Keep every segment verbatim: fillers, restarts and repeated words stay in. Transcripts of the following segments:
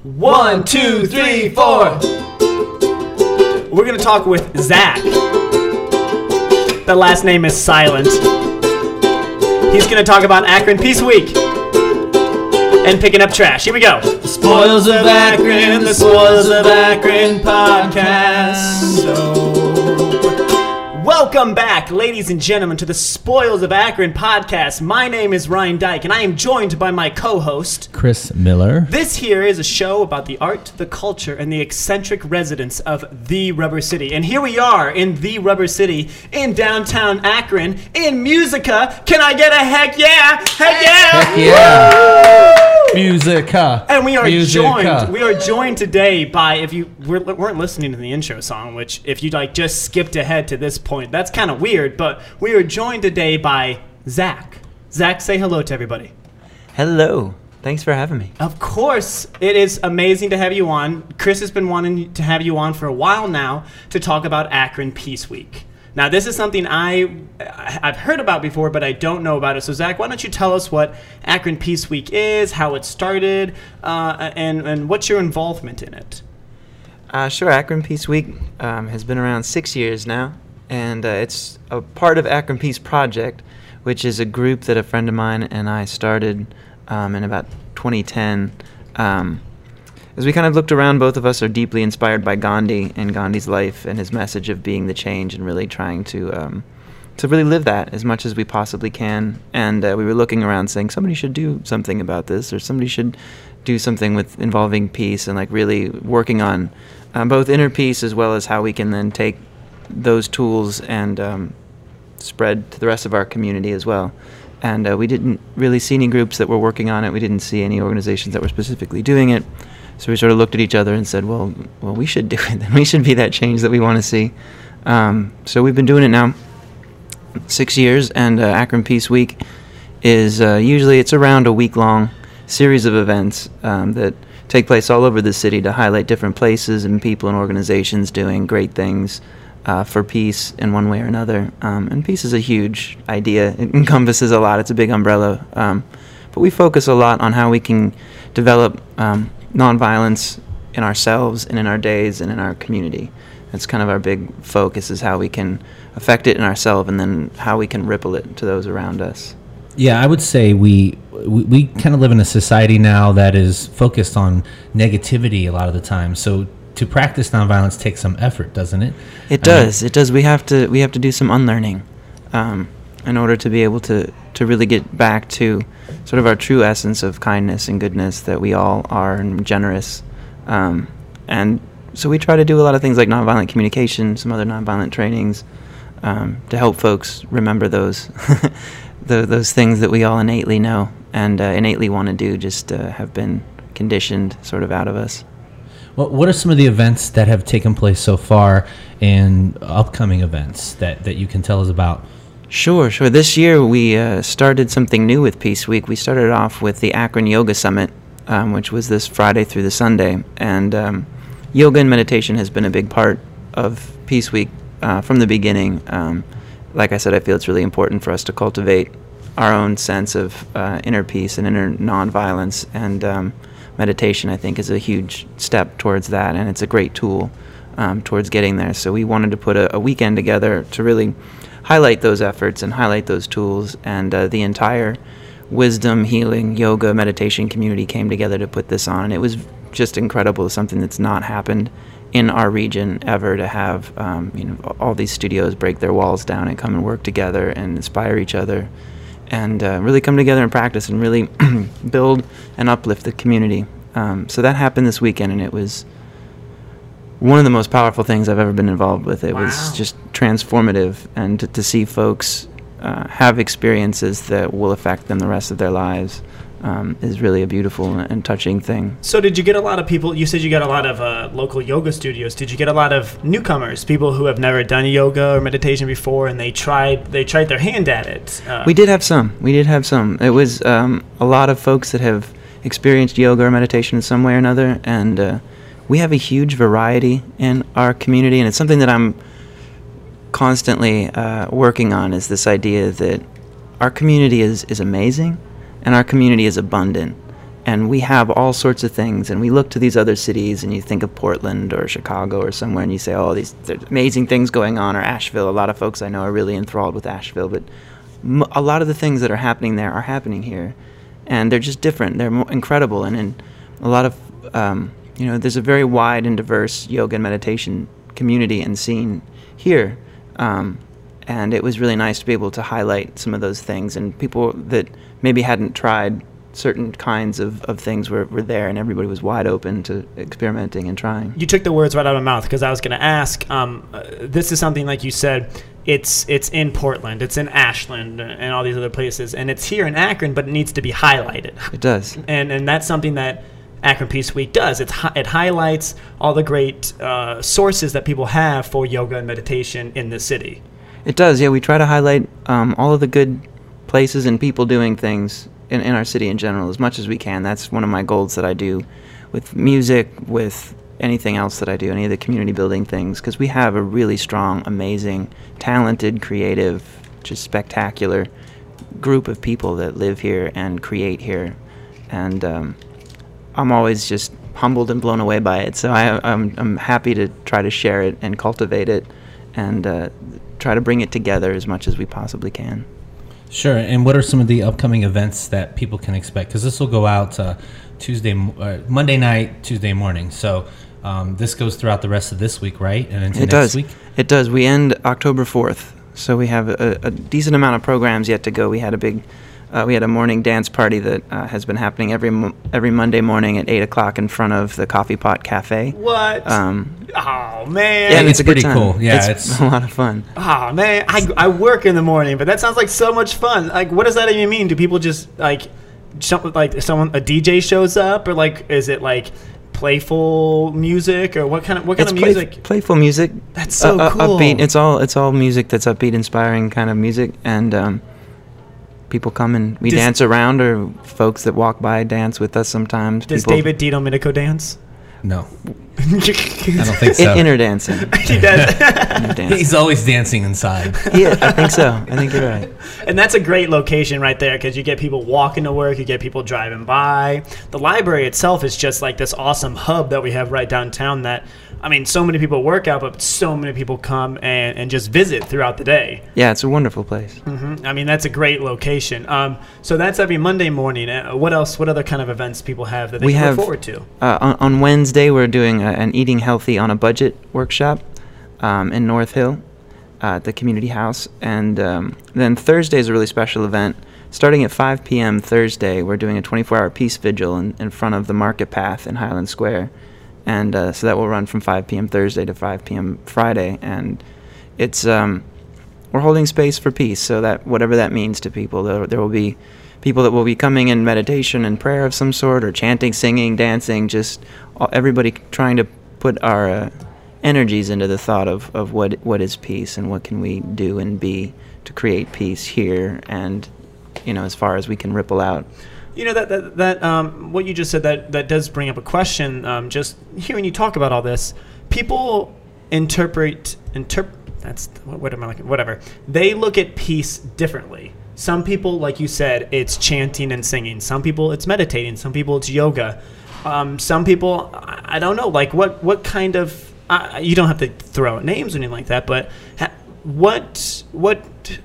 One, two, three, four. We're going to talk with Zach. The last name is silent. He's going to talk about Akron Peace Week and picking up trash. Here we go. The Spoils of Akron, the Spoils of Akron podcast. So, welcome back, ladies and gentlemen, to the Spoils of Akron podcast. My name is Ryan Dyke, and I am joined by my co-host, Chris Miller. This here is a show about the art, the culture, and the eccentric residents of the Rubber City. And here we are in the Rubber City, in downtown Akron, in Musica. Can I get a heck yeah? Heck yeah! Heck yeah! Musica. And we are Musica. joined. We are joined today by, if you weren't listening to the intro song, which if you like just skipped ahead to this point, that's kind of weird. But we are joined today by Zach. Zach, say hello to everybody. Hello. Thanks for having me. Of course, it is amazing to have you on. Chris has been wanting to have you on for a while now to talk about Akron Peace Week. Now, this is something I, I've heard about before, but I don't know about it. So, Zach, why don't you tell us what Akron Peace Week is, how it started, uh, and, and what's your involvement in it? Uh, sure. Akron Peace Week um, has been around six years now, and uh, it's a part of Akron Peace Project, which is a group that a friend of mine and I started um, in about twenty ten. Um, As we kind of looked around, both of us are deeply inspired by Gandhi and Gandhi's life and his message of being the change and really trying to um, to really live that as much as we possibly can. And uh, we were looking around saying somebody should do something about this, or somebody should do something with involving peace, and like really working on um, both inner peace as well as how we can then take those tools and um, spread to the rest of our community as well. And uh, we didn't really see any groups that were working on it. We didn't see any organizations that were specifically doing it. So we sort of looked at each other and said, well, well, we should do it. Then we should be that change that we want to see. Um, so we've been doing it now six years, and uh, Akron Peace Week is uh, usually it's around a week-long series of events um, that take place all over the city to highlight different places and people and organizations doing great things uh, for peace in one way or another. Um, and peace is a huge idea. It encompasses a lot. It's a big umbrella. Um, but we focus a lot on how we can develop um, nonviolence in ourselves and in our days and in our community. That's kind of our big focus, is how we can affect it in ourselves and then how we can ripple it to those around us. Yeah, I would say we, we we kind of live in a society now that is focused on negativity a lot of the time. So to practice nonviolence takes some effort, doesn't it? It does. Um, it does. We have to we have to do some unlearning um, in order to be able to, to really get back to sort of our true essence of kindness and goodness that we all are, and generous. Um, and so we try to do a lot of things like nonviolent communication, some other nonviolent trainings, um, to help folks remember those the, those things that we all innately know and uh, innately want to do, just uh, have been conditioned sort of out of us. Well, what are some of the events that have taken place so far and upcoming events that, that you can tell us about? Sure, sure. This year we uh, started something new with Peace Week. We started off with the Akron Yoga Summit, um, which was this Friday through the Sunday. And um, yoga and meditation has been a big part of Peace Week uh, from the beginning. Um, like I said, I feel it's really important for us to cultivate our own sense of uh, inner peace and inner nonviolence. And um, meditation, I think, is a huge step towards that, and it's a great tool um, towards getting there. So we wanted to put a, a weekend together to really highlight those efforts and highlight those tools, and uh, the entire wisdom, healing, yoga, meditation community came together to put this on, and it was just incredible. Something that's not happened in our region ever, to have um, you know all these studios break their walls down and come and work together and inspire each other, and uh, really come together and practice and really build and uplift the community. Um, so that happened this weekend, and it was one of the most powerful things I've ever been involved with. It wow. was just transformative, and to, to see folks uh, have experiences that will affect them the rest of their lives um, is really a beautiful and touching thing. So did you get a lot of people, you said you got a lot of uh, local yoga studios, did you get a lot of newcomers, people who have never done yoga or meditation before, and they tried they tried their hand at it? Uh, we did have some. We did have some. It was um, a lot of folks that have experienced yoga or meditation in some way or another, and uh, we have a huge variety in our community, and it's something that I'm constantly uh, working on, is this idea that our community is, is amazing and our community is abundant. and we have all sorts of things, and we look to these other cities, and you think of Portland or Chicago or somewhere, and you say, oh, these there's amazing things going on, or Asheville. A lot of folks I know are really enthralled with Asheville, but m- a lot of the things that are happening there are happening here, and they're just different. They're more incredible, and in a lot of, um, you know, there's a very wide and diverse yoga and meditation community and scene here, um, and it was really nice to be able to highlight some of those things, and people that maybe hadn't tried certain kinds of, of things were, were there, and everybody was wide open to experimenting and trying. You took the words right out of my mouth, because I was going to ask, um, uh, this is something, like you said, it's it's in Portland, it's in Ashland, and all these other places, and it's here in Akron, but it needs to be highlighted. It does. And and that's something that Akron Peace Week does. It's, it highlights all the great uh, sources that people have for yoga and meditation in the city. It does, yeah. We try to highlight um, all of the good places and people doing things in, in our city in general as much as we can. That's one of my goals that I do with music, with anything else that I do, any of the community building things, because we have a really strong, amazing, talented, creative, just spectacular group of people that live here and create here. And um, I'm always just humbled and blown away by it. So I, I'm, I'm happy to try to share it and cultivate it and uh, try to bring it together as much as we possibly can. Sure. And what are some of the upcoming events that people can expect? Because this will go out uh, Tuesday, uh, Monday night, Tuesday morning. So um, this goes throughout the rest of this week, right? And into it next does. week? It does. We end October fourth. So we have a, a decent amount of programs yet to go. We had a big, uh, we had a morning dance party that uh, has been happening every mo- every Monday morning at eight o'clock in front of the Coffee Pot Cafe. What? Um, oh, man. Yeah, it's it's, a pretty good time. cool. Yeah, it's, it's- a lot of fun. Oh, man. I, I work in the morning, but that sounds like so much fun. Like, what does that even mean? Do people just, like, some, like someone, a D J shows up? Or, like, is it, like, playful music? Or what kind of what kind It's of play- music? playful music. That's so uh, cool. Upbeat. It's all it's all music that's upbeat, inspiring kind of music, and um, people come and we Does- dance around, or folks that walk by dance with us sometimes. Does people, David Di Domenico dance? No, I he don't think so. in, inner dancing. does. Inner dancing. He's always dancing inside. Yeah, I think so. I think you're right. And that's a great location right there, because you get people walking to work, you get people driving by. The library itself is just like this awesome hub that we have right downtown that, I mean, so many people work out, but so many people come and, and just visit throughout the day. Yeah, it's a wonderful place. hmm I mean, that's a great location. Um, so that's every Monday morning. Uh, what else, what other kind of events people have that they We can have- look forward to? Uh, on, on Wednesday, we're doing a, an Eating Healthy on a Budget workshop um, in North Hill uh, at the community house. And um, then Thursday is a really special event. Starting at five p.m. Thursday, we're doing a twenty-four hour peace vigil in, in front of the Market Path in Highland Square. And uh, so that will run from five p.m. Thursday to five p.m. Friday. And it's um, we're holding space for peace, so that whatever that means to people, there, there will be people that will be coming in meditation and prayer of some sort, or chanting, singing, dancing, just all, everybody trying to put our uh, energies into the thought of, of what what is peace and what can we do and be to create peace here, and you know, as far as we can ripple out. You know, that that, that um, what you just said, that, that does bring up a question. Um, just hearing you talk about all this, people interpret, interp- that's, what, what am I like, whatever. They look at peace differently. Some people, like you said, it's chanting and singing. Some people, it's meditating. Some people, it's yoga. Um, some people, I, I don't know, like what, what kind of, uh, you don't have to throw out names or anything like that, but ha- what, what,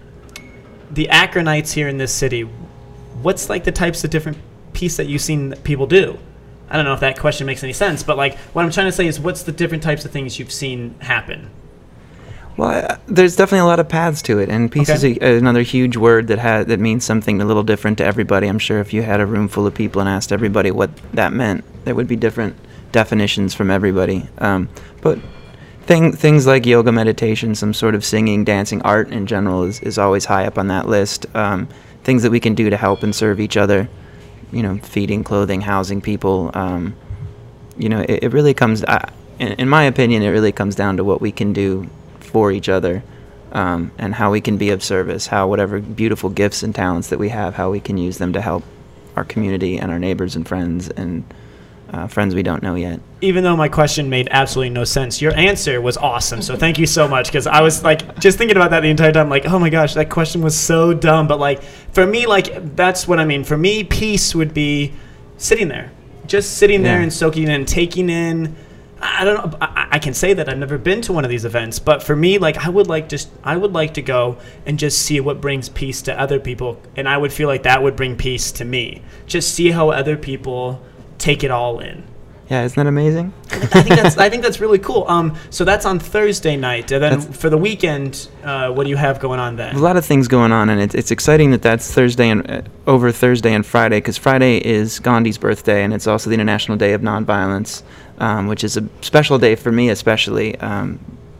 the Akronites here in this city, what's like the types of different peace that you've seen that people do? I don't know if that question makes any sense, but like what I'm trying to say is, what's the different types of things you've seen happen? Well, uh, there's definitely a lot of paths to it, and peace Okay. is a, another huge word that ha- that means something a little different to everybody. I'm sure if you had a room full of people and asked everybody what that meant, there would be different definitions from everybody. Um, but thing, things like yoga, meditation, some sort of singing, dancing, art in general is, is always high up on that list. Um, things that we can do to help and serve each other, you know, feeding, clothing, housing people. Um, you know, it, it really comes, uh, in, in my opinion, it really comes down to what we can do for each other, um, and how we can be of service, how whatever beautiful gifts and talents that we have, how we can use them to help our community and our neighbors and friends and uh, friends we don't know yet. Even though my question made absolutely no sense, your answer was awesome. So thank you so much, because I was like just thinking about that the entire time, like, oh my gosh, that question was so dumb. But like for me, like that's what I mean. For me, peace would be sitting there, just sitting there Yeah. and soaking in, taking in. I don't know. I, I can say that I've never been to one of these events, but for me, like I would like just I would like to go and just see what brings peace to other people, and I would feel like that would bring peace to me. Just see how other people take it all in. Yeah, isn't that amazing? I think that's I think that's really cool. Um, so that's on Thursday night, and then That's- for the weekend, uh, what do you have going on then? A lot of things going on, and it's it's exciting that that's Thursday and uh, over Thursday and Friday, because Friday is Gandhi's birthday, and it's also the International Day of Nonviolence, um, which is a special day for me especially. Um,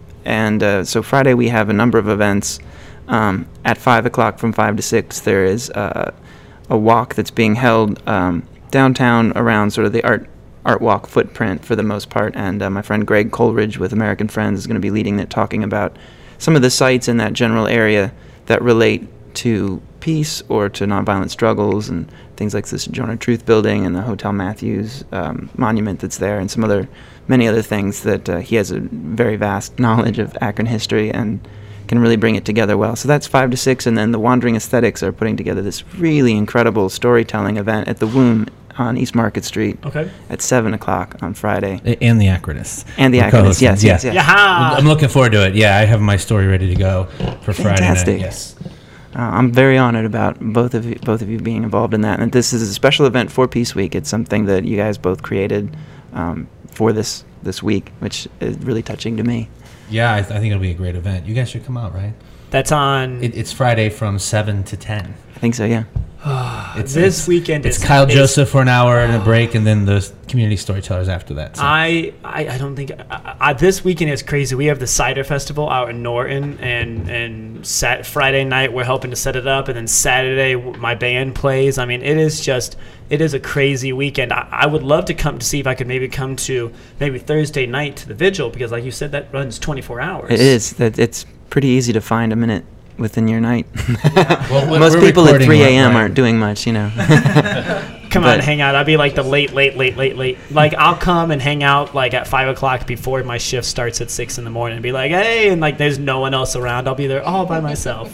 and uh, so Friday we have a number of events. Um, at five o'clock from five to six, there is uh, a walk that's being held um, downtown around sort of the art art walk footprint for the most part, and uh, my friend Greg Coleridge with American Friends is going to be leading it, talking about some of the sites in that general area that relate to peace or to nonviolent struggles, and things like this Jonah Truth Building and the Hotel Matthews um, monument that's there, and some other many other things that uh, he has a very vast knowledge of Akron history and can really bring it together well. So that's five to six, and then the Wandering Aesthetics are putting together this really incredible storytelling event at the Womb on East Market Street Okay. at seven o'clock on Friday. A- And the Acronists. And the We're Acronists, co-hosting. yes, yes, yes. Yaha! I'm looking forward to it. Yeah, I have my story ready to go for Friday night. Fantastic. Yes. Uh, I'm very honored about both of you, both of you being involved in that. And this is a special event for Peace Week. It's something that you guys both created um, for this this week, which is really touching to me. Yeah, I, th- I think it'll be a great event. You guys should come out, right? That's on It, it's Friday from seven to ten. I think so, yeah. It's, this it's, weekend. It's is, Kyle is- Joseph for an hour and a break, and then the community storytellers after that. So. I, I I don't think I, I, this weekend is crazy. We have the Cider Festival out in Norton, and and sat, Friday night we're helping to set it up, and then Saturday my band plays. I mean, it is just it is a crazy weekend. I, I would love to come to see if I could maybe come to maybe Thursday night to the vigil, because like you said, that runs twenty-four hours. It is. That It's pretty easy to find a minute within your night. Well, Most we're people at recording three right- a.m. right. aren't doing much, you know. Come on, But- hang out. I'll be like the late, late, late, late, late. Like I'll come and hang out like at five o'clock before my shift starts at six in the morning, and be like, hey, and like there's no one else around. I'll be there all by myself.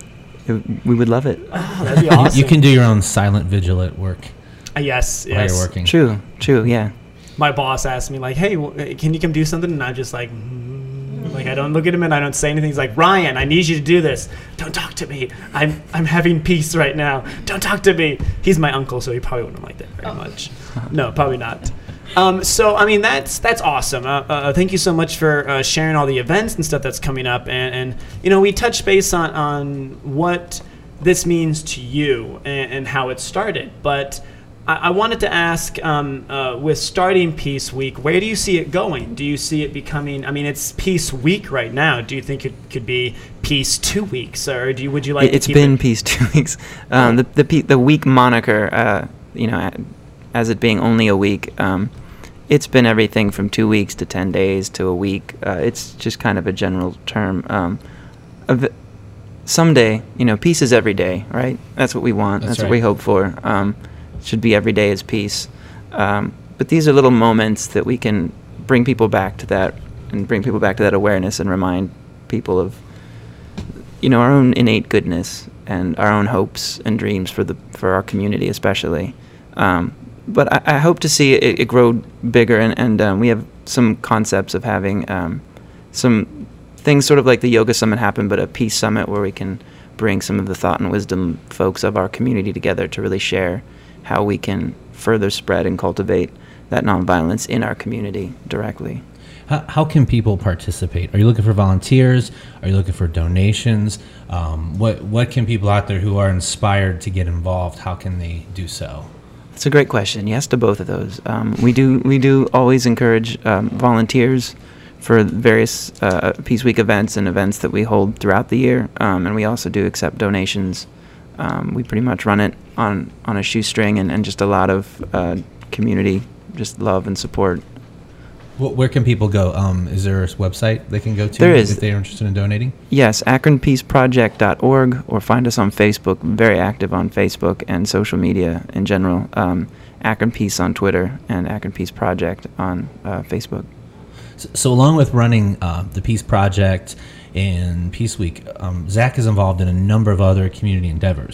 It- we would love it. Oh, that'd be You- awesome. You can do your own silent vigil at work Uh, yes, while yes. you're working. True, true, yeah. My boss asked me like, hey, w- can you come do something? And I'm just like, mm, like I don't look at him and I don't say anything. He's like, Ryan, I need you to do this. Don't talk to me. I'm I'm having peace right now. Don't talk to me. He's my uncle, so he probably wouldn't like that very much. No, probably not. Um, so I mean that's that's awesome. Uh, uh, thank you so much for uh, sharing all the events and stuff that's coming up. And, and you know we touched base on on what this means to you and, and how it started. But I, I wanted to ask, um, uh, with starting Peace Week, where do you see it going? Do you see it becoming? I mean, it's Peace Week right now. Do you think it could be Peace Two Weeks, or do you, would you like? It- to it's keep been it? Peace Two Weeks. Um, the the pe- the week moniker, uh, you know, a- as it being only a week, um, it's been everything from two weeks to ten days to a week. Uh, it's just kind of a general term. Um, of someday, you know, peace is every day, right? That's what we want. That's That's, what we right. hope for. Um, should be every day is peace. Um, but these are little moments that we can bring people back to that, and bring people back to that awareness, and remind people of, you know, our own innate goodness and our own hopes and dreams for the for our community, especially. Um, but I, I hope to see it, it grow bigger, and, and um, we have some concepts of having um, some things sort of like the Yoga Summit happen, but a peace summit where we can bring some of the thought and wisdom folks of our community together to really share how we can further spread and cultivate that nonviolence in our community directly. How, how can people participate? Are you looking for volunteers? Are you looking for donations? Um, what what can people out there who are inspired to get involved? How can they do so? That's a great question. Yes to both of those. Um, we do we do always encourage um, volunteers for various uh, Peace Week events and events that we hold throughout the year, um, and we also do accept donations. Um, we pretty much run it on, on a shoestring, and, and just a lot of uh, community, just love and support. Wh- Where can people go? Um, is there a website they can go to There is. if they're interested in donating? Yes, akron peace project dot org, or find us on Facebook. Very active on Facebook and social media in general. Um, Akron Peace on Twitter, and Akron Peace Project on uh, Facebook. So, so along with running uh, the Peace Project and Peace Week, um, Zach is involved in a number of other community endeavors.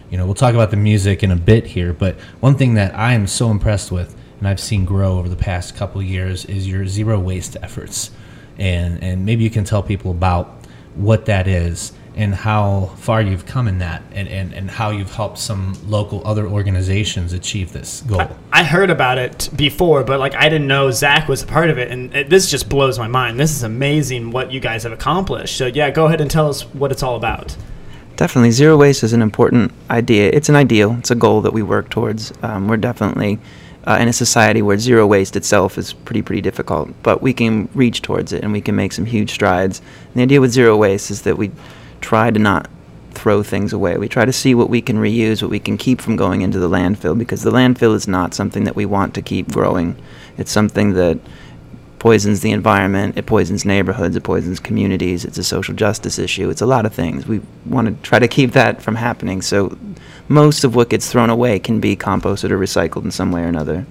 You know, we'll talk about the music in a bit here, but one thing that I am so impressed with, and I've seen grow over the past couple of years, is your zero waste efforts. And and maybe you can tell people about what that is and how far you've come in that, and, and, and how you've helped some local other organizations achieve this goal. I, I heard about it before, but like I didn't know Zach was a part of it, and it, this just blows my mind. This is amazing what you guys have accomplished. So yeah, go ahead and tell us what it's all about. Definitely, zero waste is an important idea. It's an ideal. It's a goal that we work towards. Um, we're definitely uh, in a society where zero waste itself is pretty, pretty difficult, but we can reach towards it, and we can make some huge strides. And the idea with zero waste is that we try to not throw things away. We try to see what we can reuse, what we can keep from going into the landfill, because the landfill is not something that we want to keep growing. It's something that poisons the environment, it poisons neighborhoods, it poisons communities, it's a social justice issue, it's a lot of things. We want to try to keep that from happening, so most of what gets thrown away can be composted or recycled in some way or another.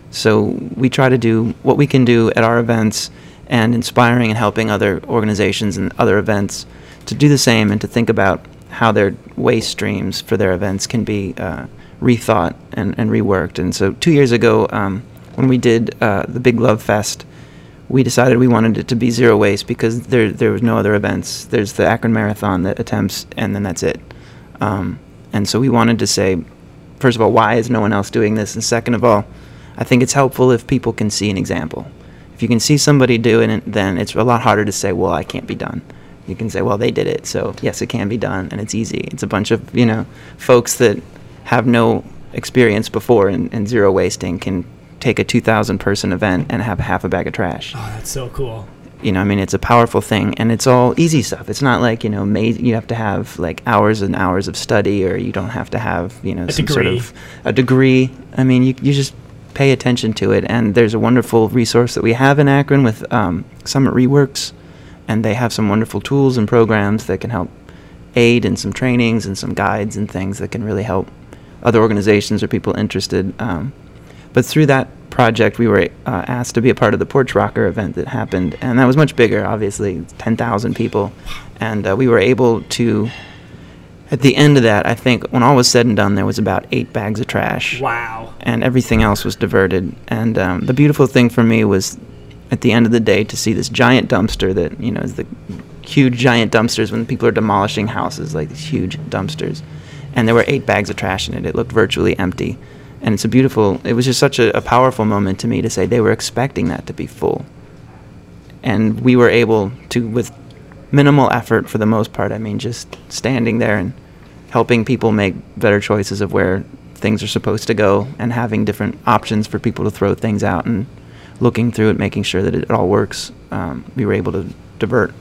So we try to do what we can do at our events, and inspiring and helping other organizations and other events to do the same, and to think about how their waste streams for their events can be uh, rethought and, and reworked. And so two years ago, um, when we did uh, the Big Love Fest, we decided we wanted it to be zero waste, because there there was no other events. There's the Akron Marathon that attempts, and then that's it. Um, and so we wanted to say, first of all, why is no one else doing this? And second of all, I think it's helpful if people can see an example. If you can see somebody doing it, then it's a lot harder to say, well, I can't be done. You can say, well, they did it, so yes, it can be done, and it's easy. It's a bunch of, you know, folks that have no experience before in, in zero wasting can take a two thousand person event and have half a bag of trash. Oh, that's so cool. You know, I mean, it's a powerful thing, and it's all easy stuff. It's not like, you know, ma- you have to have like hours and hours of study, or you don't have to have, you know, a some degree. sort of a degree. I mean, you you just pay attention to it, and there's a wonderful resource that we have in Akron with um, Summit Reworks, and they have some wonderful tools and programs that can help aid in some trainings and some guides and things that can really help other organizations or people interested. Um, But through that project, we were uh, asked to be a part of the Porch Rocker event that happened, and that was much bigger, obviously, ten thousand people. And uh, we were able to, at the end of that, I think, when all was said and done, there was about eight bags of trash. Wow. And everything else was diverted. And um, the beautiful thing for me was, at the end of the day, to see this giant dumpster that, you know, is the huge giant dumpsters when people are demolishing houses, like these huge dumpsters. And there were eight bags of trash in it. It looked virtually empty. And it's a beautiful, it was just such a, a powerful moment to me to say they were expecting that to be full. And we were able to, with minimal effort for the most part, I mean, just standing there and helping people make better choices of where things are supposed to go, and having different options for people to throw things out, and looking through it, making sure that it all works. Um, we were able to divert,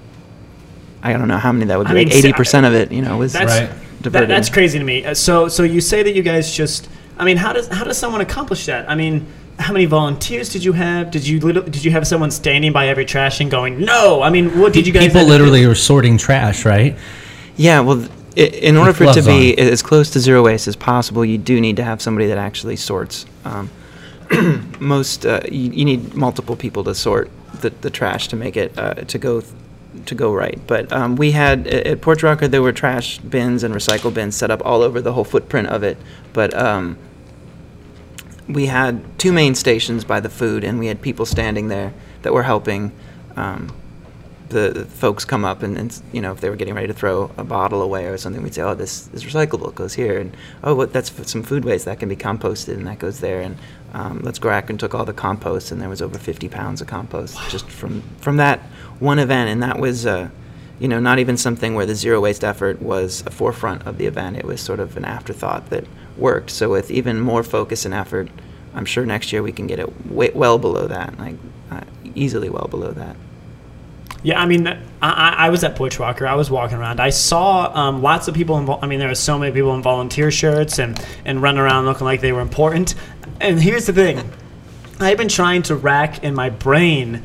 I don't know how many that would be, I mean, like eighty percent of it, you know, was That's, Right. diverted. that, that's crazy to me. Uh, So, so you say that you guys just, I mean, how does how does someone accomplish that? I mean, how many volunteers did you have? Did you lit- did you have someone standing by every trash and going, no? I mean, what did you guys? People have to do? literally are sorting trash, right? Yeah, well, i in order With for it to gloves be on. as close to zero waste as possible, you do need to have somebody that actually sorts. Um, most uh, you, you need multiple people to sort the, the trash to make it uh, to go th- to go right. But um, we had at at Porch Rocker, there were trash bins and recycle bins set up all over the whole footprint of it. But um, we had two main stations by the food, and we had people standing there that were helping um, the, the folks come up, and, and you know, if they were getting ready to throw a bottle away or something, we'd say, oh, this is recyclable, it goes here, and oh, what, that's f- some food waste that can be composted, and that goes there. And um, Let's Go Akron took all the compost, and there was over fifty pounds of compost just from from that one event. And that was uh, you know, not even something where the zero waste effort was a forefront of the event. It was sort of an afterthought that worked. So with even more focus and effort, I'm sure next year we can get it way, well below that, like uh, easily well below that. Yeah, I mean, I, I I was at Porch Rocker. I was walking around. I saw um, lots of people. In, vol- I mean, there were so many people in volunteer shirts and, and running around looking like they were important. And here's the thing. I've been trying to rack in my brain,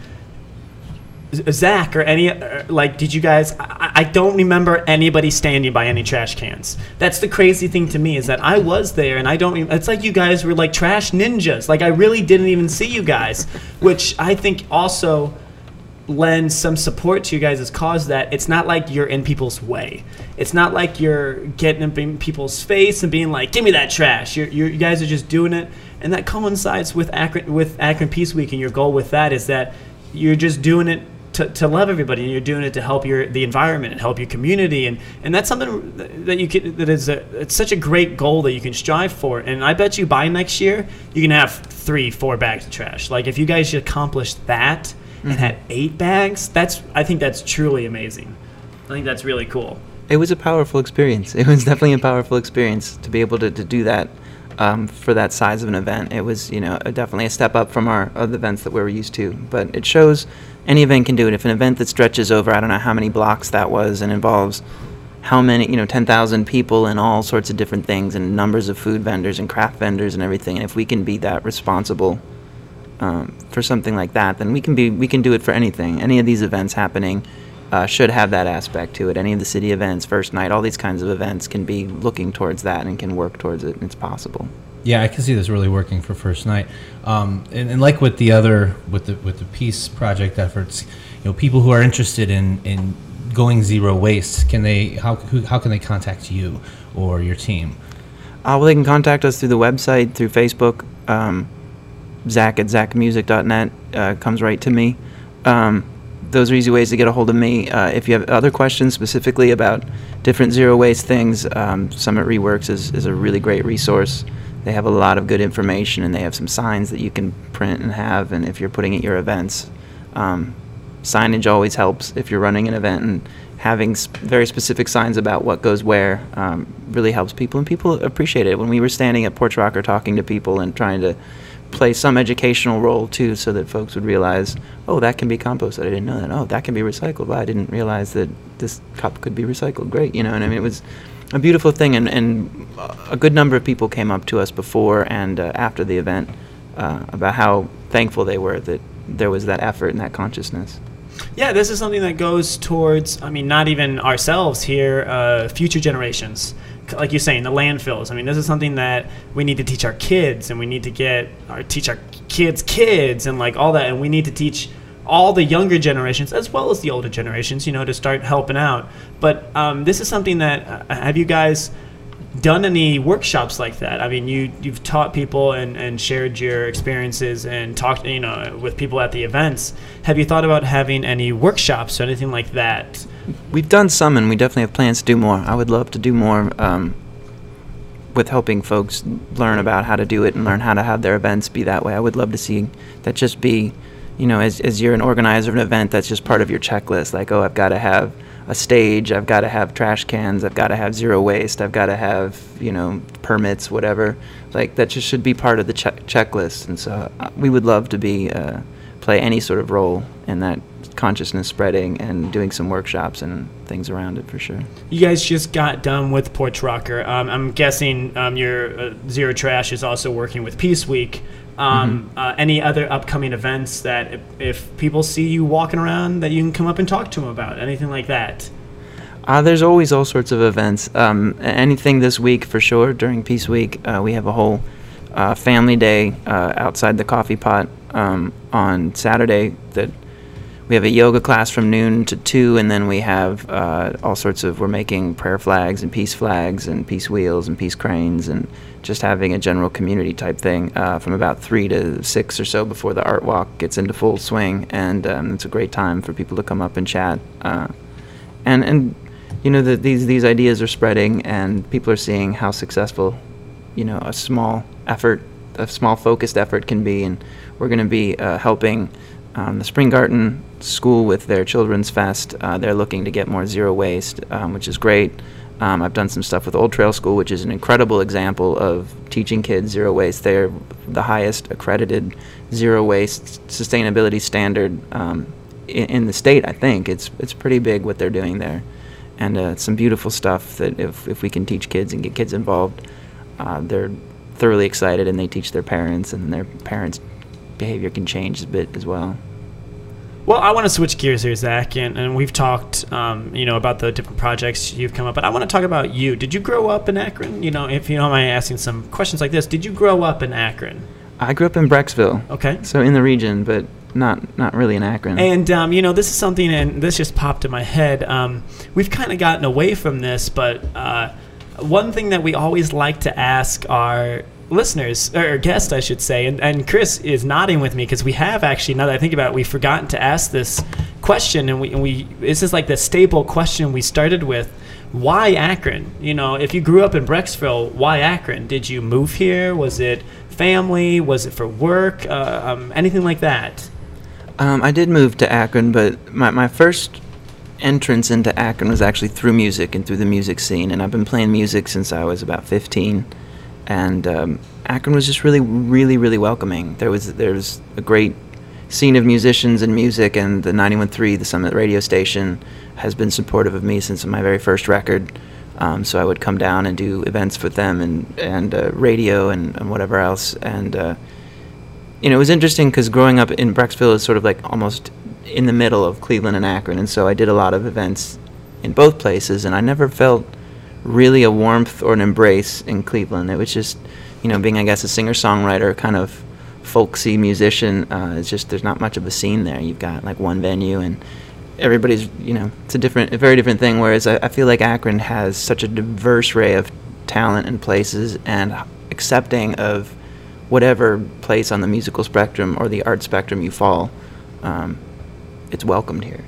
Z- Zach or any, uh, like, did you guys, I, I don't remember anybody standing by any trash cans. That's the crazy thing to me, is that I was there and I don't, even, it's like you guys were like trash ninjas. Like, I really didn't even see you guys, which I think also lend some support to you guys' cause, that it's not like you're in people's way. It's not like you're getting up in people's face and being like, give me that trash. You're, you're, you guys are just doing it. And that coincides with Akron, with Akron Peace Week, and your goal with that is that you're just doing it to, to love everybody, and you're doing it to help your the environment and help your community, and, and that's something that you can that is a it's such a great goal that you can strive for. And I bet you by next year you can have three, four bags of trash. Like if you guys accomplished that mm-hmm. and had eight bags, that's I think that's truly amazing. I think that's really cool. It was a powerful experience. It was definitely a powerful experience to be able to, to do that. Um, for that size of an event. It was, you know, a, definitely a step up from our other events that we were used to. But it shows any event can do it. If an event that stretches over, I don't know how many blocks that was, and involves how many, you know, ten thousand people and all sorts of different things, and numbers of food vendors and craft vendors and everything. And if we can be that responsible um, for something like that, then we can be, we can do it for anything. Any of these events happening uh, should have that aspect to it. Any of the city events, First Night, all these kinds of events can be looking towards that and can work towards it. And it's possible. Yeah, I can see this really working for First Night, um, and, and like with the other with the with the Peace Project efforts, you know, people who are interested in, in going zero waste, can they how who, how can they contact you or your team? Uh, well, they can contact us through the website, through Facebook. Um, Zach at zach music dot net uh, comes right to me. Um, those are easy ways to get a hold of me. Uh, if you have other questions specifically about different zero waste things, um, Summit Reworks is, is a really great resource. They have a lot of good information, and they have some signs that you can print and have, and if you're putting at your events. Um, signage always helps if you're running an event, and having sp- very specific signs about what goes where um, really helps people, and people appreciate it. When we were standing at Porch Rocker talking to people and trying to play some educational role too, so that folks would realize, oh, that can be composted. I didn't know that. Oh, that can be recycled. Well, I didn't realize that this cup could be recycled. Great, you know. And I mean, it was a beautiful thing, and, and a good number of people came up to us before and uh, after the event uh, about how thankful they were that there was that effort and that consciousness. Yeah, this is something that goes towards, I mean, not even ourselves here, uh, future generations. Like you're saying, the landfills. I mean, this is something that we need to teach our kids, and we need to get our teach our kids' kids, and like all that. And we need to teach all the younger generations as well as the older generations, you know, to start helping out. But um, this is something that uh, have you guys done any workshops like that? I mean, you you've taught people and, and shared your experiences and talked, you know, with people at the events. Have you thought about having any workshops or anything like that? We've done some, and we definitely have plans to do more. I would love to do more um, with helping folks learn about how to do it and learn how to have their events be that way. I would love to see that just be, you know, as as you're an organizer of an event, that's just part of your checklist. Like, oh, I've got to have a stage, I've got to have trash cans, I've got to have zero waste, I've got to have, you know, permits, whatever. Like, that just should be part of the che- checklist. And so uh, we would love to be uh, play any sort of role in that consciousness spreading and doing some workshops and things around it for sure. You guys just got done with Porch Rocker. Um, I'm guessing um, your uh, Zero Trash is also working with Peace Week. Um, mm-hmm. uh, any other upcoming events that if, if people see you walking around that you can come up and talk to them about? Anything like that? Uh, there's always all sorts of events. Um, anything this week for sure. During Peace Week, uh, we have a whole uh, family day uh, outside the coffee pot um, on Saturday. That we have a yoga class from noon to two, and then we have uh, all sorts of, we're making prayer flags and peace flags and peace wheels and peace cranes, and just having a general community type thing uh, from about three to six or so before the art walk gets into full swing. And um, it's a great time for people to come up and chat. Uh, and, and you know, the, these, these ideas are spreading, and people are seeing how successful, you know, a small effort, a small focused effort can be. And we're going to be uh, helping um, the Spring Garden School with their Children's Fest. Uh, they're looking to get more zero waste, um, which is great. Um, I've done some stuff with Old Trail School, which is an incredible example of teaching kids zero waste. They're the highest accredited zero waste sustainability standard um, in, in the state, I think. It's it's pretty big what they're doing there. And uh, some beautiful stuff that if, if we can teach kids and get kids involved, uh, they're thoroughly excited, and they teach their parents, and their parents' behavior can change a bit as well. Well, I want to switch gears here, Zach, and, and we've talked, um, you know, about the different projects you've come up, but I want to talk about you. Did you grow up in Akron? You know, if you don't mind asking some questions like this, did you grow up in Akron? I grew up in Brecksville. Okay. So in the region, but not not really in Akron. And, um, you know, this is something, and this just popped in my head. Um, we've kind of gotten away from this, but uh, one thing that we always like to ask our listeners, or guests, I should say, and, and Chris is nodding with me because we have actually, now that I think about it, we've forgotten to ask this question, and we, and we this is like the staple question we started with. Why Akron? You know, if you grew up in Brecksville, why Akron? Did you move here? Was it family? Was it for work? Uh, um, anything like that? Um, I did move to Akron, but my, my first entrance into Akron was actually through music and through the music scene, and I've been playing music since I was about fifteen, and um, Akron was just really, really, really welcoming. There was there was a great scene of musicians and music, and the ninety-one point three, the Summit radio station, has been supportive of me since my very first record. Um, so I would come down and do events with them and and uh, radio and, and whatever else. And uh, you know, it was interesting because growing up in Brecksville is sort of like almost in the middle of Cleveland and Akron, and so I did a lot of events in both places, and I never felt really a warmth or an embrace in Cleveland. It was just, you know, being I guess a singer-songwriter, kind of folksy musician. Uh, it's just there's not much of a scene there. You've got like one venue and everybody's, you know, it's a different, a very different thing. Whereas I, I feel like Akron has such a diverse array of talent and places, and accepting of whatever place on the musical spectrum or the art spectrum you fall, um, it's welcomed here.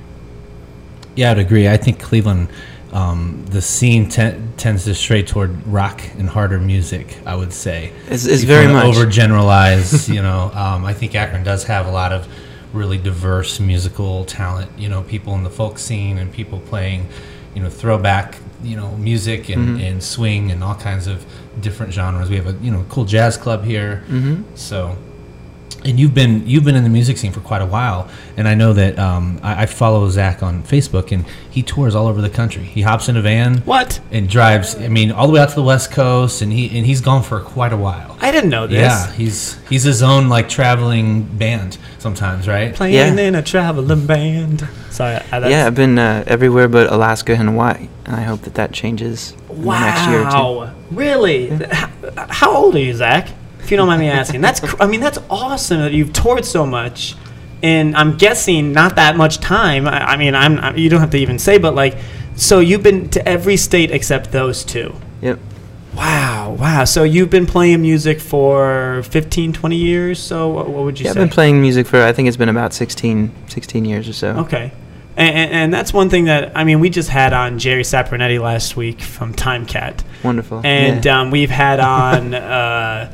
Yeah, I'd agree. I think Cleveland, um, the scene te- tends to stray toward rock and harder music, I would say. It's, it's You very kinda much. overgeneralize, you know. Um, I think Akron does have a lot of really diverse musical talent, you know, people in the folk scene and people playing, you know, throwback, you know, music and, Mm-hmm. and swing and all kinds of different genres. We have a, you know, cool jazz club here. Mm-hmm. So, and you've been you've been in the music scene for quite a while, and I know that um, I, I follow Zach on Facebook, and he tours all over the country. He hops in a van What? and drives. I mean, all the way out to the West Coast, and he and he's gone for quite a while. I didn't know this. Yeah, he's he's his own like traveling band sometimes, right? Playing Yeah. in a traveling band. Sorry. I, that's, Yeah, I've been uh, everywhere but Alaska and Hawaii, and I hope that that changes in the next year or two. Wow. Really? H- How old are you, Zach? If you don't mind me asking. That's cr- I mean, that's awesome that you've toured so much. And I'm guessing not that much time. I, I mean, I'm I, you don't have to even say, but like, so you've been to every state except those two. Yep. Wow, wow. So you've been playing music for fifteen, twenty years, so what, what would you Yeah, I've say? been playing music for, I think it's been about sixteen, sixteen years or so. Okay. And, and, and that's one thing that, I mean, we just had on Jerry Sapernetti last week from Time Cat. Wonderful. And yeah. um, we've had on, uh,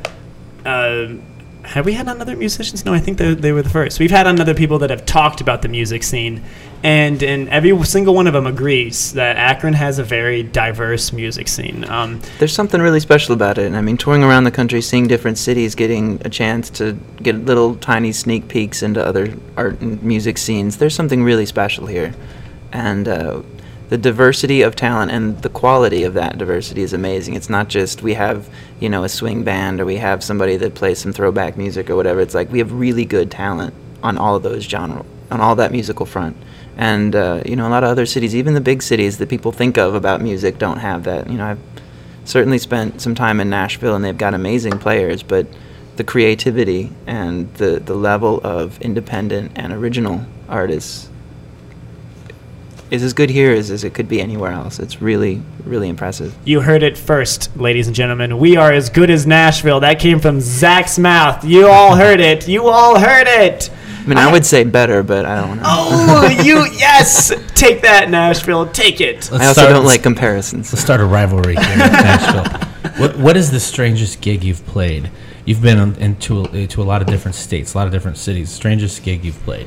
uh, have we had on other musicians? No, I think they, they were the first. We've had on other people that have talked about the music scene. And, and every single one of them agrees that Akron has a very diverse music scene. Um, There's something really special about it. I mean, touring around the country, seeing different cities, getting a chance to get little tiny sneak peeks into other art and music scenes, there's something really special here. And uh, the diversity of talent and the quality of that diversity is amazing. It's not just we have, you know, a swing band or we have somebody that plays some throwback music or whatever. It's like we have really good talent on all of those genres, on all that musical front. And, uh, you know, a lot of other cities, even the big cities that people think of about music, don't have that. You know, I've certainly spent some time in Nashville, and they've got amazing players, but the creativity and the, the level of independent and original artists is as good here as, as it could be anywhere else. It's really, really impressive. You heard it first, ladies and gentlemen. We are as good as Nashville. That came from Zach's mouth. You all heard it. You all heard it. I mean, I, I would say better, but I don't know. Oh, you, yes. Take that, Nashville. Take it. Let's I also start- don't like comparisons. Let's start a rivalry here in Nashville. What What is the strangest gig you've played? You've been on, into a, to a lot of different states, a lot of different cities. Strangest gig you've played?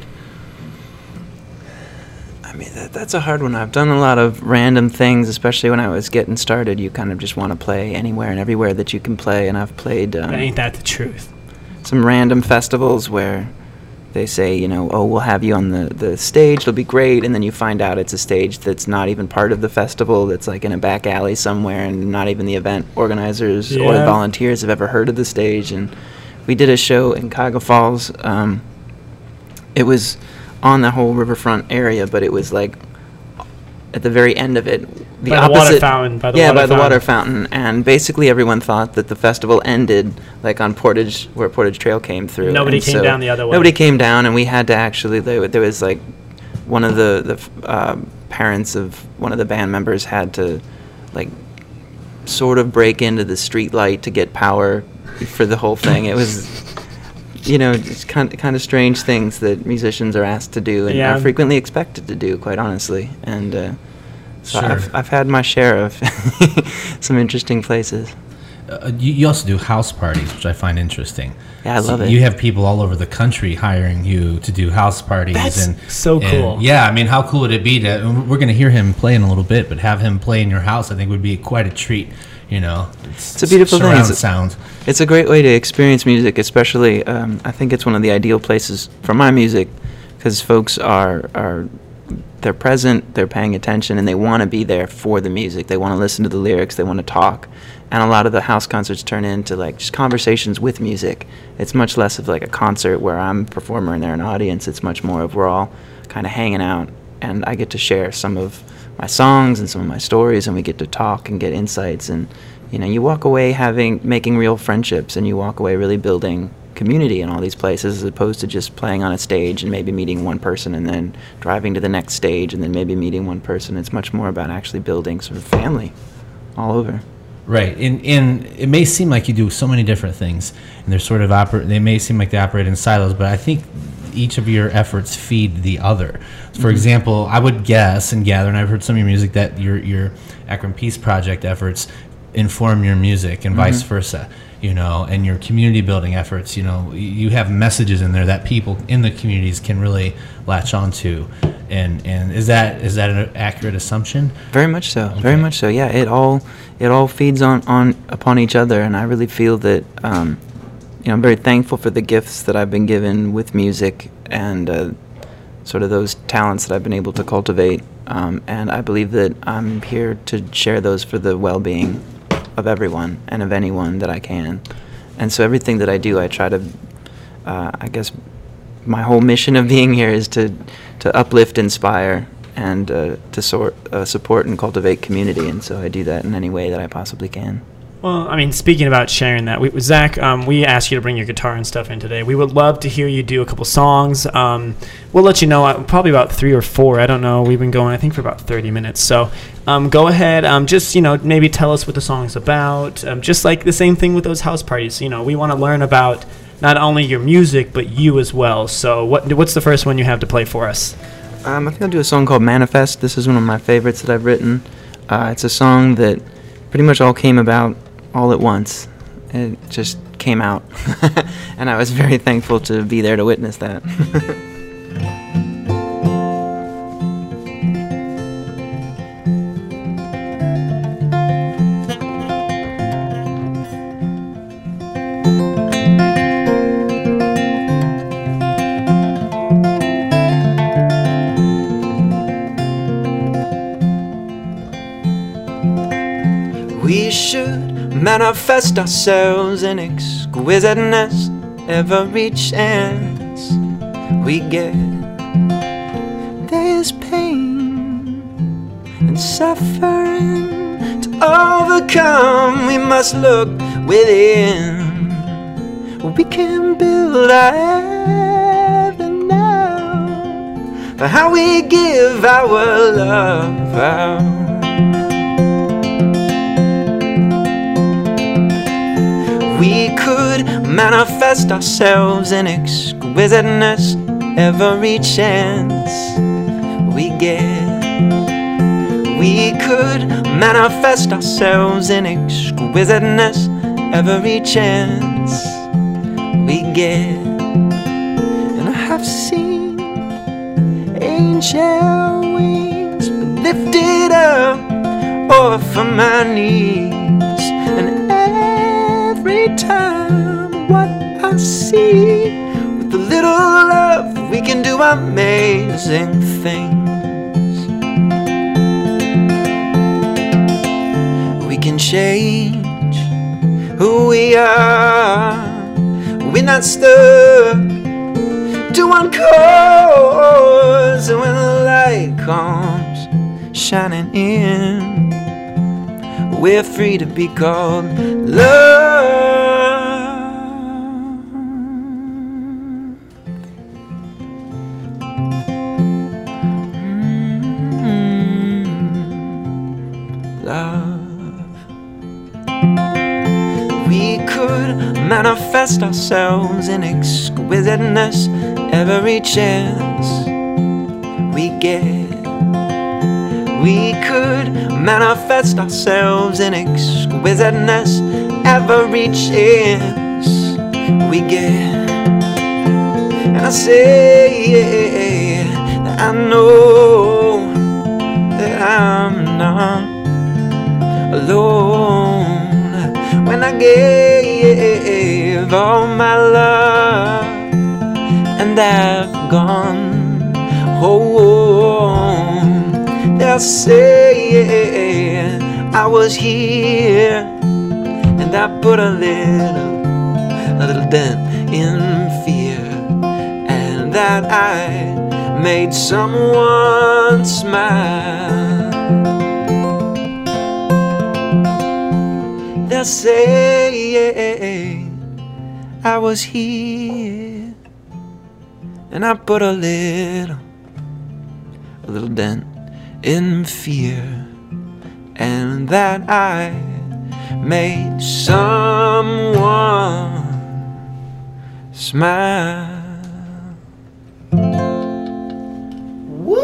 I mean, that, that's a hard one. I've done a lot of random things, especially when I was getting started. You kind of just want to play anywhere and everywhere that you can play, and I've played um, Ain't that the truth? some random festivals where they say, you know, oh, we'll have you on the, the stage, it'll be great, and then you find out it's a stage that's not even part of the festival, that's like in a back alley somewhere, and not even the event organizers or the Yeah. volunteers have ever heard of the stage. And we did a show in Cuyahoga Falls. Um, it was on the whole riverfront area, but it was like at the very end of it, the by opposite. the water fountain. By the yeah, water by the fountain. water fountain, and basically everyone thought that the festival ended like on Portage, where Portage Trail came through. Nobody and came so down the other way. Nobody came down, and we had to actually. There, there was like one of the the uh, parents of one of the band members had to like sort of break into the street light to get power for the whole thing. It was. You know, it's kind of, kind of strange things that musicians are asked to do and Yeah. are frequently expected to do, quite honestly. And uh, so Sure. I've, I've had my share of some interesting places. Uh, you, you also do house parties, which I find interesting. Yeah, I So love it. You have people all over the country hiring you to do house parties. That's and so and, cool. Yeah, I mean, how cool would it be to? and We're going to hear him play in a little bit, but have him play in your house, I think, would be quite a treat. You know, It's a beautiful thing. surround It's a- sound. It's a great way to experience music, especially um, I think it's one of the ideal places for my music because folks are are they're present, they're paying attention, and they want to be there for the music. They want to listen to the lyrics, they want to talk, and a lot of the house concerts turn into like just conversations with music. It's much less of like a concert where I'm a performer and they're an audience. It's much more of we're all kind of hanging out, and I get to share some of my songs and some of my stories, and we get to talk and get insights. And you know, you walk away having making real friendships, and you walk away really building community in all these places, as opposed to just playing on a stage and maybe meeting one person and then driving to the next stage and then maybe meeting one person. It's much more about actually building sort of family all over. Right, and and it may seem like you do so many different things, and they're sort of oper- They may seem like they operate in silos, but I think each of your efforts feed the other. For Mm-hmm. example, I would guess and gather, and I've heard some of your music, that your your Akron Peace Project efforts inform your music, and vice Mm-hmm. versa. You know, and your community building efforts. You know, you have messages in there that people in the communities can really latch onto. And and is that is that an accurate assumption? Very much so. Very Okay. much so. Yeah, it all it all feeds on, on upon each other, and I really feel that um, you know I'm very thankful for the gifts that I've been given with music and uh, sort of those talents that I've been able to cultivate. Um, and I believe that I'm here to share those for the well-being of everyone and of anyone that I can. And so everything that I do, I try to, uh, I guess, my whole mission of being here is to to uplift, inspire, and uh, to sort, uh, support and cultivate community. And so I do that in any way that I possibly can. Well, I mean, speaking about sharing that, we, Zach, um, we asked you to bring your guitar and stuff in today. We would love to hear you do a couple songs. Um, we'll let you know, uh, probably about three or four. I don't know. We've been going, I think, for about thirty minutes. So um, go ahead. Um, just, you know, maybe tell us what the song's about. Um, just like the same thing with those house parties. You know, we want to learn about not only your music, but you as well. So what what's the first one you have to play for us? Um, I think I'll do a song called Manifest. This is one of my favorites that I've written. Uh, it's a song that pretty much all came about all at once. It just came out. And I was very thankful to be there to witness that. We should manifest ourselves in exquisiteness every chance we get. There's pain and suffering to overcome. We must look within. We can build our heaven now for how we give our love out. We could manifest ourselves in exquisiteness every chance we get. We could manifest ourselves in exquisiteness every chance we get. And I have seen angel wings be lifted up off of my knees, and every time what I see, with a little love we can do amazing things. We can change who we are. We're not stuck to one course. And when the light comes shining in, we're free to be called love. Love. We could manifest ourselves in exquisiteness every chance we get. We could manifest ourselves in exquisiteness every chance we get. And I say that I know that I'm not alone when I gave all my love and I've gone home. They'll say I was here and I put a little, a little dent in fear, and that I made someone smile. They'll say I was here and I put a little, a little dent in fear, and that I made someone smile. Woo!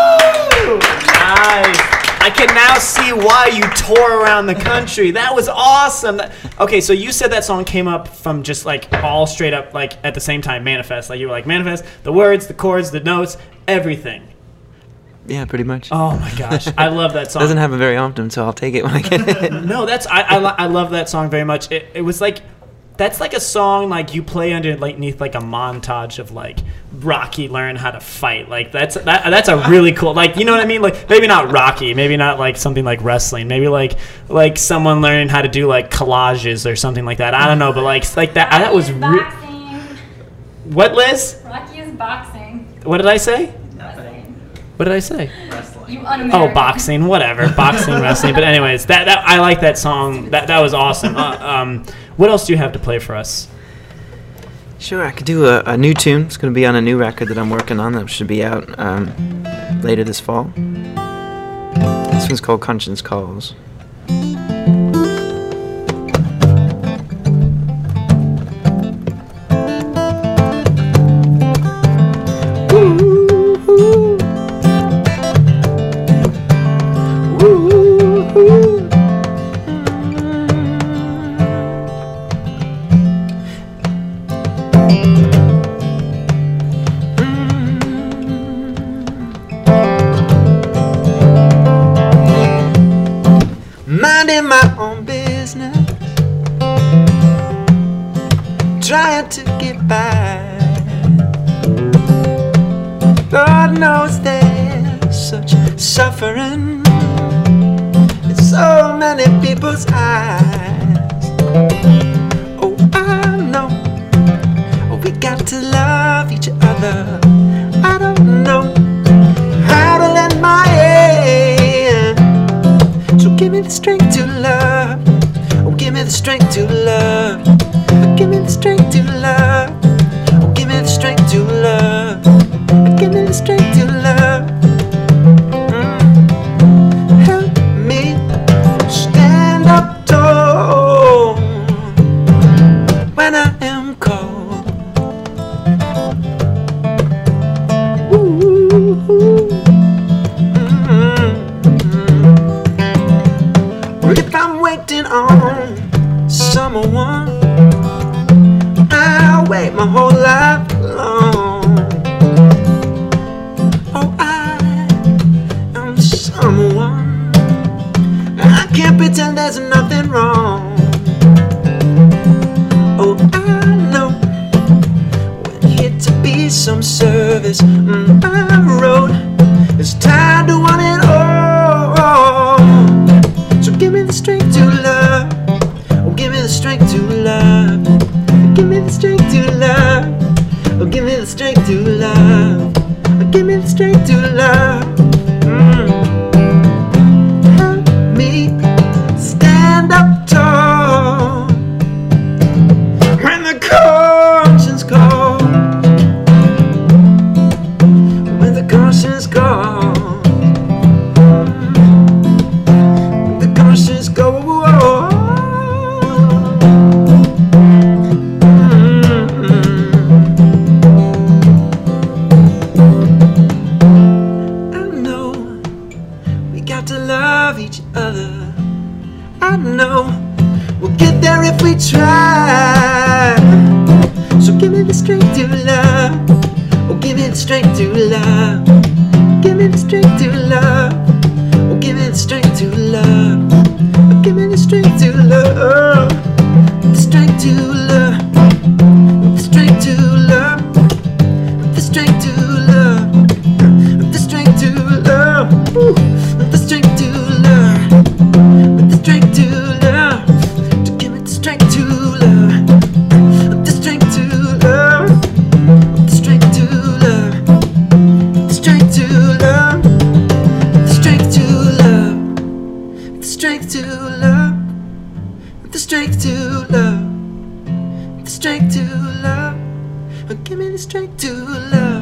Nice. I can now see why you tore around the country. That was awesome. That, okay, so you said that song came up from just like all straight up, like at the same time, Manifest. Like you were like, Manifest, the words, the chords, the notes, everything. Yeah, pretty much. Oh my gosh, I love that song. Doesn't happen very often, so I'll take it when I get it. No, that's I I, lo- I love that song very much. It, it was like, that's like a song like you play underneath like a montage of like Rocky learn how to fight. Like that's that that's a really cool, like, you know what I mean? Like maybe not Rocky, maybe not like something like wrestling, maybe like like someone learning how to do like collages or something like that. I don't know, but like like that that was Rocky re- is boxing. What, Liz? Rocky is boxing. What did I say? Wrestling. What did I say? You un-American. Oh, boxing, whatever, boxing, wrestling. But anyways, that, that I like that song. That that was awesome. Uh, um, what else do you have to play for us? Sure, I could do a, a new tune. It's going to be on a new record that I'm working on that should be out um, later this fall. This one's called Conscience Calls. Minding my own business, trying to get by. God knows there's such suffering in so many people's eyes. Oh, I know, oh, we got to love each other. I don't know how to lend my hand, so give me the strength to love. Oh, give me the strength to love. Oh, give me the strength to love. Oh, give me the strength to love. Oh, give me the strength to love. Mm. Help me stand up tall when I am called. Ooh. If I'm waiting on someone, I'll wait my whole life long. Oh, I am someone. I can't pretend there's nothing wrong. Oh, I know when here to be some service. Mm, I wrote, it's time to want it all. So give me the strength to love. Oh, give me the strength to love. Give me the strength to love. Oh, give me the strength to love. Oh, give me the strength to love. Mm. Help me stay if we try. So give me the strength to love. Oh, give me the strength to love. Give me the strength to love. Oh, give me the strength to love. Oh, give me the strength to love. The strength to love. The strength to love. The strength to love. The strength to love. The strength to love. The strength to love. To give me the strength to love. The strength to love. The strength to love. The strength to love. The strength to love. The strength to love. The strength to love. The strength to love. Give me the strength to love.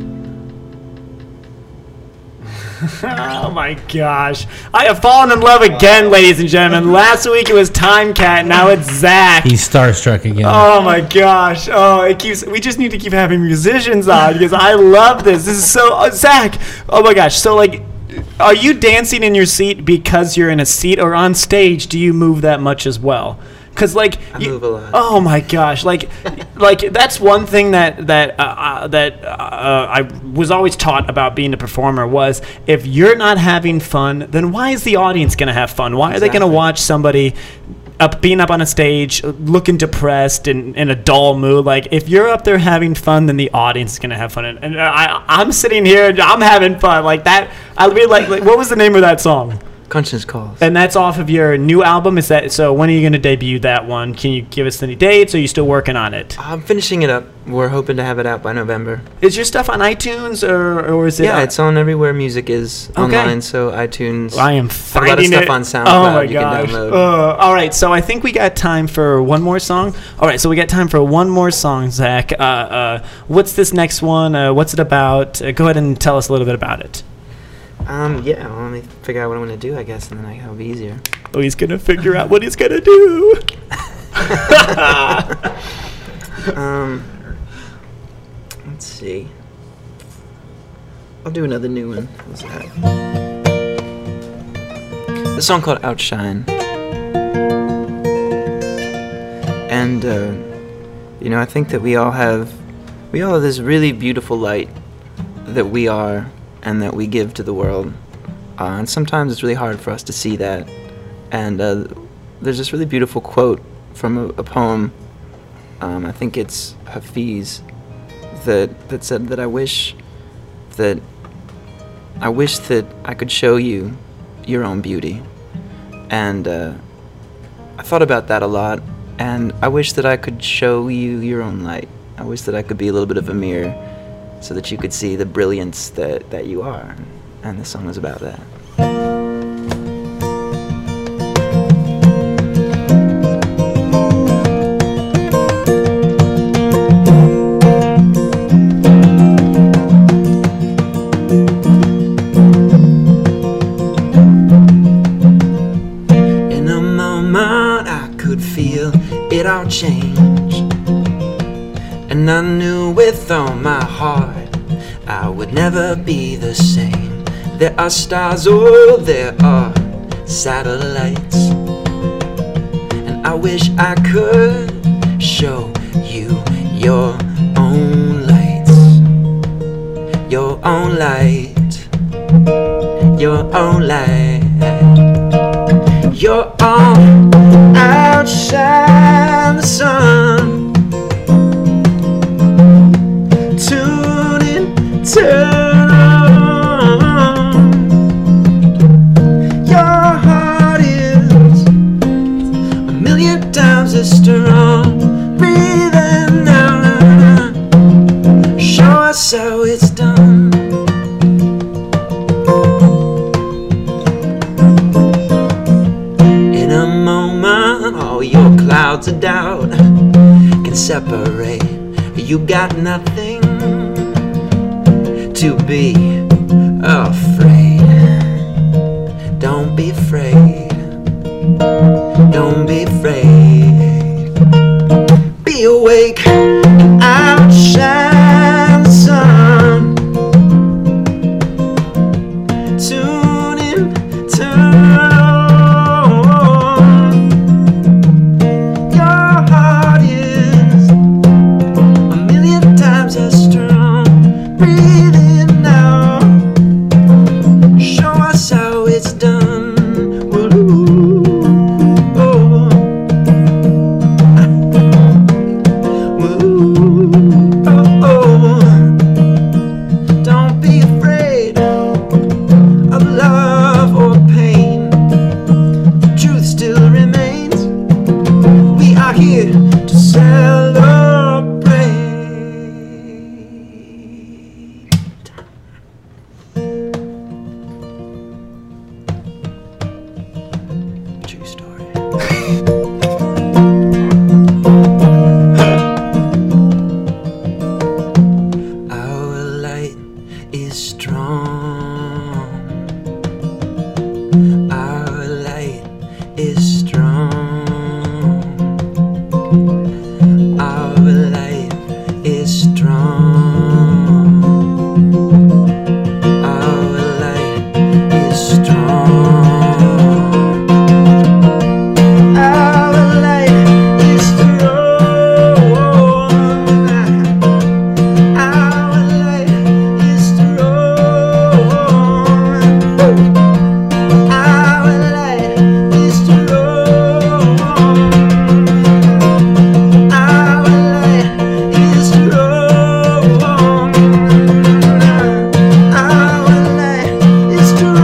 Oh my gosh. I have fallen in love again, ladies and gentlemen. Last week it was Time Cat, now it's Zach. He's starstruck again. Oh my gosh. Oh, it keeps we just need to keep having musicians on because I love this. This is so uh, Zach. Oh my gosh. So like are you dancing in your seat because you're in a seat, or on stage do you move that much as well? Cause like I you- move a lot. Oh my gosh, like, like that's one thing that that uh, uh, that uh, I was always taught about being a performer was if you're not having fun, then why is the audience gonna have fun? Why are they gonna Exactly. watch somebody up being up on a stage looking depressed and in a dull mood? Like if you're up there having fun, then the audience is gonna have fun. And, and I I'm sitting here, and I'm having fun like that. I really like, like what was the name of that song? Conscience calls. And that's off of your new album. Is that so? When are you going to debut that one? Can you give us any dates? Or are you still working on it? I'm finishing it up. We're hoping to have it out by November. Is your stuff on iTunes or or is it? Yeah, on- it's on everywhere music is Okay. online. So iTunes. I am a finding lot of stuff it. on SoundCloud. Oh my you gosh! Can download. Uh, all right, so I think we got time for one more song. All right, so we got time for one more song, Zach. Uh, uh, what's this next one? Uh, what's it about? Uh, go ahead and tell us a little bit about it. Um, yeah, well, let me figure out what I'm going to do, I guess, and then I, it'll be easier. Oh, he's gonna figure out what he's gonna do. Um, let's see. I'll do another new one. What's that? The song called Outshine. And, uh, you know, I think that we all have, we all have this really beautiful light that we are and that we give to the world. Uh, and sometimes it's really hard for us to see that. And uh, there's this really beautiful quote from a, a poem. Um, I think it's Hafiz that that said that I wish that I wish that I could show you your own beauty. And uh, I thought about that a lot. And I wish that I could show you your own light. I wish that I could be a little bit of a mirror so that you could see the brilliance that, that you are. And the song was about that. In a moment I could feel it all change, and I knew with all my heart I would never be the same. There are stars, oh, there are satellites, and I wish I could show you your own lights, your own light, your own light, your own outshine the sun. Tune in, turn on. Your heart is a million times as strong. Breathe in now, show us how it's done. In a moment, all your clouds of doubt can separate. You got nothing to be afraid. Don't be afraid. Don't be afraid. Be awake and outshine the sun. Tune in, turn on. Your still strong. Breathe in now. Show us how it's done. Woo, oh. Woo, oh, oh. Don't be afraid of love or pain. The truth still remains. We are here to celebrate. True story. Our light is strong. Our light is strong. Our light is strong. Our light is strong. Our light is strong. Our light is strong. Our light is strong. Our light is strong. Our light is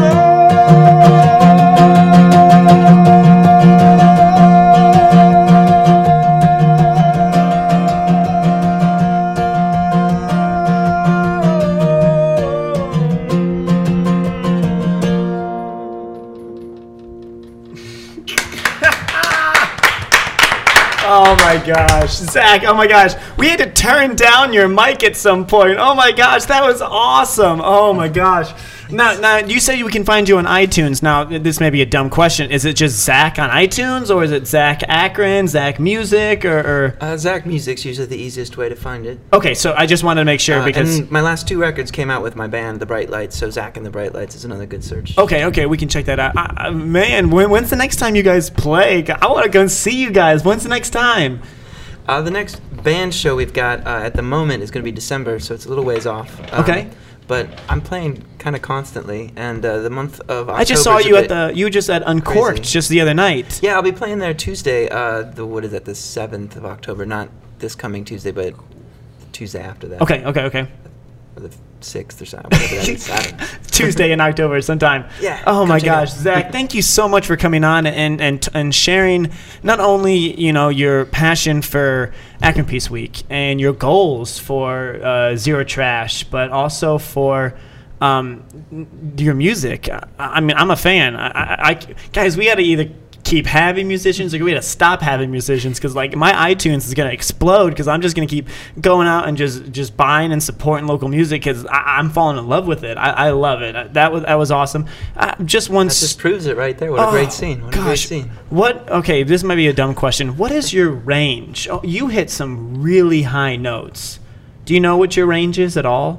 Oh my gosh, Zach, oh my gosh. We had to turn down your mic at some point. Oh my gosh, that was awesome. Oh my gosh. Now, now you say we can find you on iTunes. Now, this may be a dumb question. Is it just Zach on iTunes, or is it Zach Akron, Zach Music, or... or... Uh, Zach Music's usually the easiest way to find it. Okay, so I just wanted to make sure Uh, because... and my last two records came out with my band, The Bright Lights, so Zach and The Bright Lights is another good search. Okay, okay, we can check that out. I, I, man, when, when's the next time you guys play? I want to go and see you guys. When's the next time? Uh, the next band show we've got uh, at the moment is going to be December, so it's a little ways off. Um, Okay. But I'm playing kind of constantly, and uh, the month of October. I just saw you at the... You just at Uncorked crazy. just the other night. Yeah, I'll be playing there Tuesday. Uh, the what is that? The seventh of October, not this coming Tuesday, but the Tuesday after that. Okay, okay, okay. Or the sixth or something. Whatever that is. I don't know. Tuesday in October sometime. Yeah, Oh come my check it out. gosh, Zach, thank you so much for coming on and and and sharing not only you know your passion for Akron Peace Week and your goals for uh, Zero Trash, but also for um, your music. I, I mean, I'm a fan. I, I, I guys, we had to either keep having musicians or we had to stop having musicians because like my iTunes is gonna explode because I'm just gonna keep going out and just just buying and supporting local music because I'm falling in love with it. I, I love it. That was that was awesome. Uh, just one. That just proves it right there. What a Oh, great scene. What a great gosh. scene. What? Okay, this might be a dumb question. What is your range? Oh, you hit some really high notes. Do you know what your range is at all?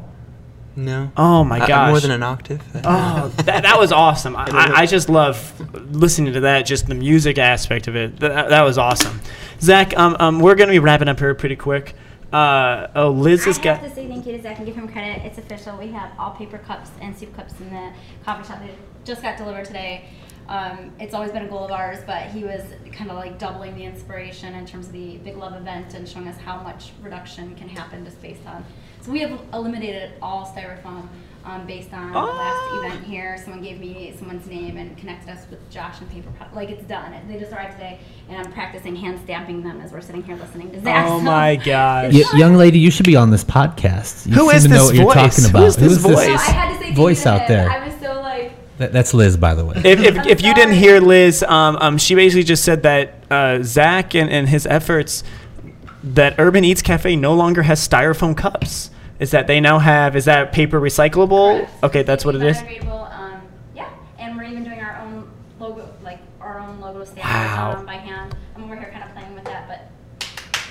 No. Oh my I- I'm gosh. more than an octave. Oh, that, that was awesome. I, I, I just love listening to that, just the music aspect of it. That, that was awesome. Zach, um, um, we're going to be wrapping up here pretty quick. Uh, oh, Liz has I got... have to say thank you to Zach and give him credit. It's official. We have all paper cups and soup cups in the coffee shop. They just got delivered today. Um, it's always been a goal of ours, but he was kind of like doubling the inspiration in terms of the Big Love event and showing us how much reduction can happen just based on. So we have eliminated all styrofoam um, based on the Oh. last event here. Someone gave me someone's name and connected us with Josh and paper. Pro- like it's done. They just arrived today, and I'm practicing hand stamping them as we're sitting here listening to Zach. Oh So my gosh. Y- young lady, you should be on this podcast. You Who seem is to know this what you're voice? talking Who about. is this Who's voice? So I had to say thank voice you to out him. there? I was so like, That, that's Liz, by the way. If, if, I'm if you didn't sorry. hear Liz, um, um, she basically just said that uh, Zach and, and his efforts, that Urban Eats Cafe no longer has styrofoam cups. Is that they now have, is that paper recyclable? Correct. Okay, that's what it is. biodegradable, um, yeah, and we're even doing our own logo, like our own logo stamp Wow. um, by hand. I'm over here kind of playing with that, but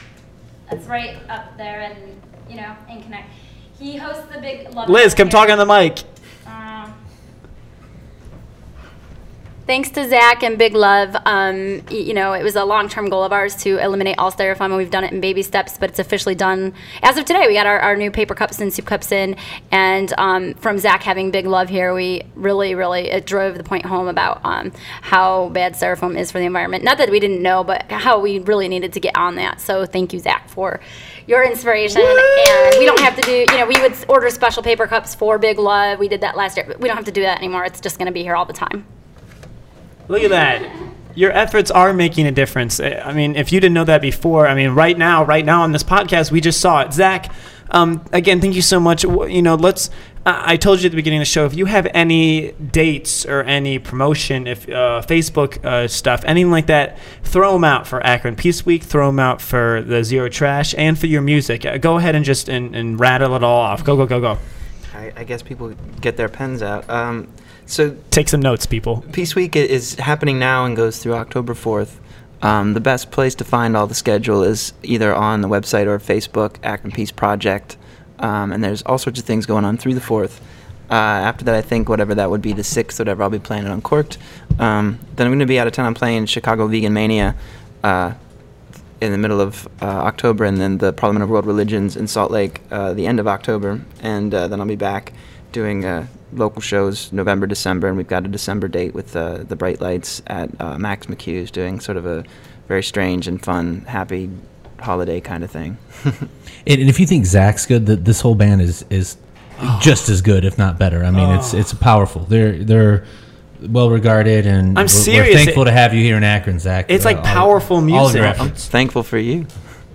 it's right up there and, you know, in Connect. He hosts the big love Liz, event come here. talk on the mic. Um, Thanks to Zach and Big Love. Um, y- you know, it was a long-term goal of ours to eliminate all styrofoam, and we've done it in baby steps, but it's officially done. As of today, we got our, our new paper cups and soup cups in, and um, from Zach having Big Love here, we really, really, it drove the point home about um, how bad styrofoam is for the environment. Not that we didn't know, but how we really needed to get on that. So thank you, Zach, for your inspiration. Woo! And we don't have to do, you know, we would order special paper cups for Big Love. We did that last year, but we don't have to do that anymore. It's just going to be here all the time. Look at that. Your efforts are making a difference. I mean, if you didn't know that before, I mean, right now, right now on this podcast, we just saw it. Zach, um, again, thank you so much. You know, let's, uh, I told you at the beginning of the show, if you have any dates or any promotion, if uh, Facebook uh, stuff, anything like that, throw them out for Akron Peace Week, throw them out for the Zero Trash, and for your music. Uh, go ahead and just and, and rattle it all off. Go, go, go, go. I, I guess people get their pens out. Um, So take some notes, people. Peace Week is happening now and goes through October fourth. Um, the best place to find all the schedule is either on the website or Facebook, Akron Peace Project. Um, and there's all sorts of things going on through the fourth. Uh, after that, I think whatever that would be, the sixth, whatever, I'll be playing it Uncorked. Um, then I'm going to be out of town. I'm playing Chicago Vegan Mania uh, in the middle of uh, October, and then the Parliament of World Religions in Salt Lake uh, the end of October. And uh, then I'll be back doing uh, local shows November, December, and we've got a December date with uh, the Bright Lights at uh, Max McHugh's, doing sort of a very strange and fun, happy holiday kind of thing. And, and if you think Zach's good, that this whole band is is oh. just as good, if not better. I mean, oh. it's it's powerful. They're they're well regarded, and I'm we're, serious. we're thankful it, to have you here in Akron, Zach. It's like all, powerful music. All of your I'm efforts. thankful for you.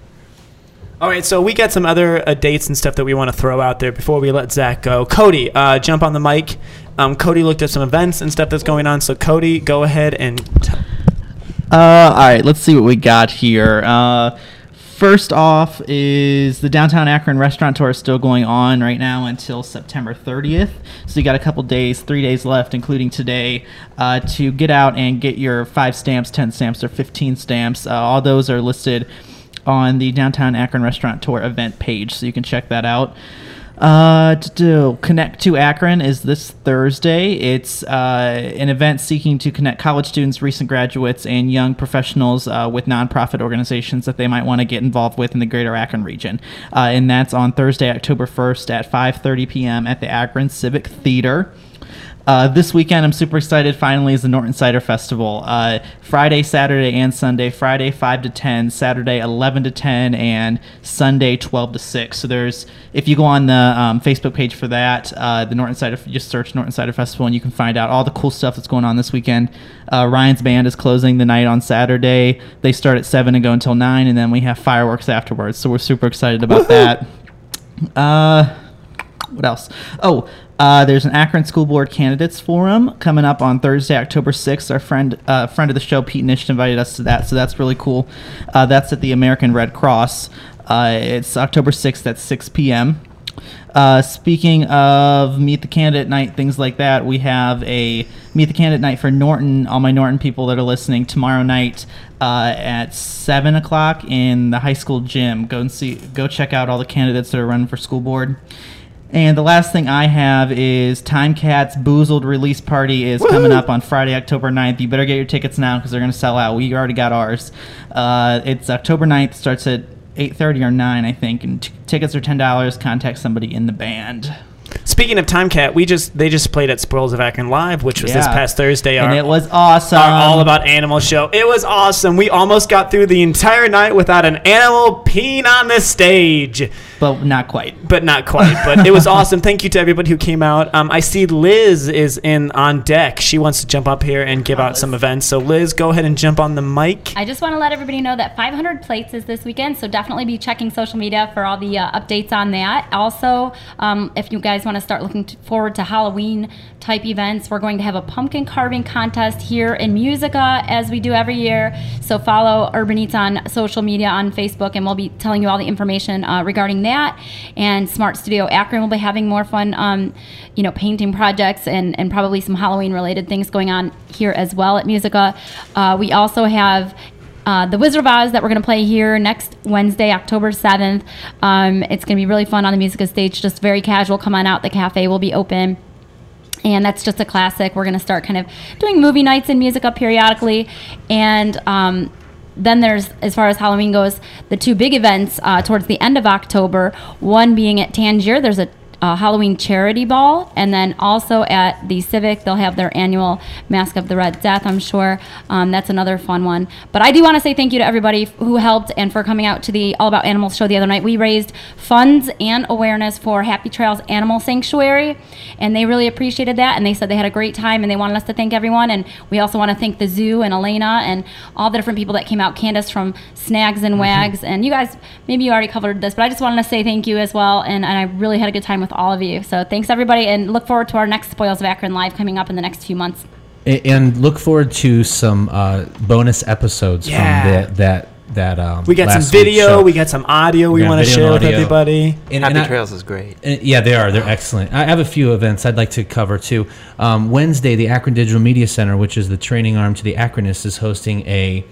All right, so we got some other uh, dates and stuff that we want to throw out there before we let Zach go. Cody, uh, jump on the mic. Um, Cody looked at some events and stuff that's going on. So, Cody, go ahead and... T- uh, all right, let's see what we got here. Uh, first off is the Downtown Akron Restaurant Tour is still going on right now until September thirtieth. So you got a couple days, three days left, including today, uh, to get out and get your five stamps, ten stamps, or fifteen stamps. Uh, all those are listed on the Downtown Akron Restaurant Tour event page, so you can check that out. Uh, to do, Connect to Akron is this Thursday. It's uh, an event seeking to connect college students, recent graduates, and young professionals uh, with nonprofit organizations that they might want to get involved with in the greater Akron region. Uh, and that's on Thursday, October first at five thirty p.m. at the Akron Civic Theater. Uh, this weekend, I'm super excited, finally, is the Norton Cider Festival. Uh, Friday, Saturday, and Sunday. Friday, five to ten. Saturday, eleven to ten. And Sunday, twelve to six. So there's, if you go on the um, Facebook page for that, uh, the Norton Cider, just search Norton Cider Festival, and you can find out all the cool stuff that's going on this weekend. Uh, Ryan's band is closing the night on Saturday. They start at seven and go until nine, and then we have fireworks afterwards. So we're super excited about that. Uh, what else? Oh, Uh, there's an Akron School Board Candidates Forum coming up on Thursday, October sixth. Our friend uh, friend of the show, Pete Nish, invited us to that, so that's really cool. Uh, that's at the American Red Cross. Uh, it's October sixth at six p.m. Uh, speaking of Meet the Candidate Night, things like that, we have a Meet the Candidate Night for Norton, all my Norton people that are listening, tomorrow night uh, at seven o'clock in the high school gym. Go and see, go check out all the candidates that are running for school board. And the last thing I have is Time Cat's Boozled release party is Woo-hoo! coming up on Friday, October ninth. You better get your tickets now because they're going to sell out. We already got ours. Uh, it's October ninth, starts at eight thirty or nine, I think, and t- tickets are ten dollars. Contact somebody in the band. Speaking of Time Cat, we just they just played at Squirrels of Akron Live, which was yeah. this past Thursday. And our, it was awesome. Our All About Animal show. It was awesome. We almost got through the entire night without an animal peeing on the stage. But not quite. But not quite. But it was awesome. Thank you to everybody who came out. Um, I see Liz is in on deck. She wants to jump up here and give out some events. So Liz, go ahead and jump on the mic. I just want to let everybody know that five hundred Plates is this weekend, so definitely be checking social media for all the uh, updates on that. Also, um, if you guys want to start looking to forward to Halloween type events, we're going to have a pumpkin carving contest here in Musica as we do every year. So follow Urban Eats on social media on Facebook, and we'll be telling you all the information uh, regarding that. And Smart Studio Akron will be having more fun, um, you know, painting projects and, and probably some Halloween related things going on here as well at Musica. Uh, we also have Uh, the Wizard of Oz that we're going to play here next Wednesday, October seventh. Um, it's going to be really fun on the Musica stage, just very casual. Come on out. The cafe will be open. And that's just a classic. We're going to start kind of doing movie nights and music up periodically. And um, then there's, as far as Halloween goes, the two big events uh, towards the end of October. One being at Tangier. There's a Uh, Halloween charity ball, and then also at the Civic they'll have their annual Mask of the Red Death. I'm sure um, that's another fun one. But I do want to say thank you to everybody who helped and for coming out to the All About Animals show the other night. We raised funds and awareness for Happy Trails Animal Sanctuary, and they really appreciated that, and they said they had a great time, and they wanted us to thank everyone. And we also want to thank the zoo and Elena and all the different people that came out, Candace from Snags and Wags, mm-hmm. and you guys, maybe you already covered this, but I just wanted to say thank you as well, and, and I really had a good time with all of you. So thanks everybody, and look forward to our next Spoils of Akron Live coming up in the next few months. And look forward to some uh, bonus episodes yeah. from the, that that. Um, we got some video, we got some audio we, we want to share with everybody. And, Happy and I, Trails is great. And yeah, they are. They're excellent. I have a few events I'd like to cover too. Um, Wednesday, the Akron Digital Media Center, which is the training arm to the Akronists, is hosting a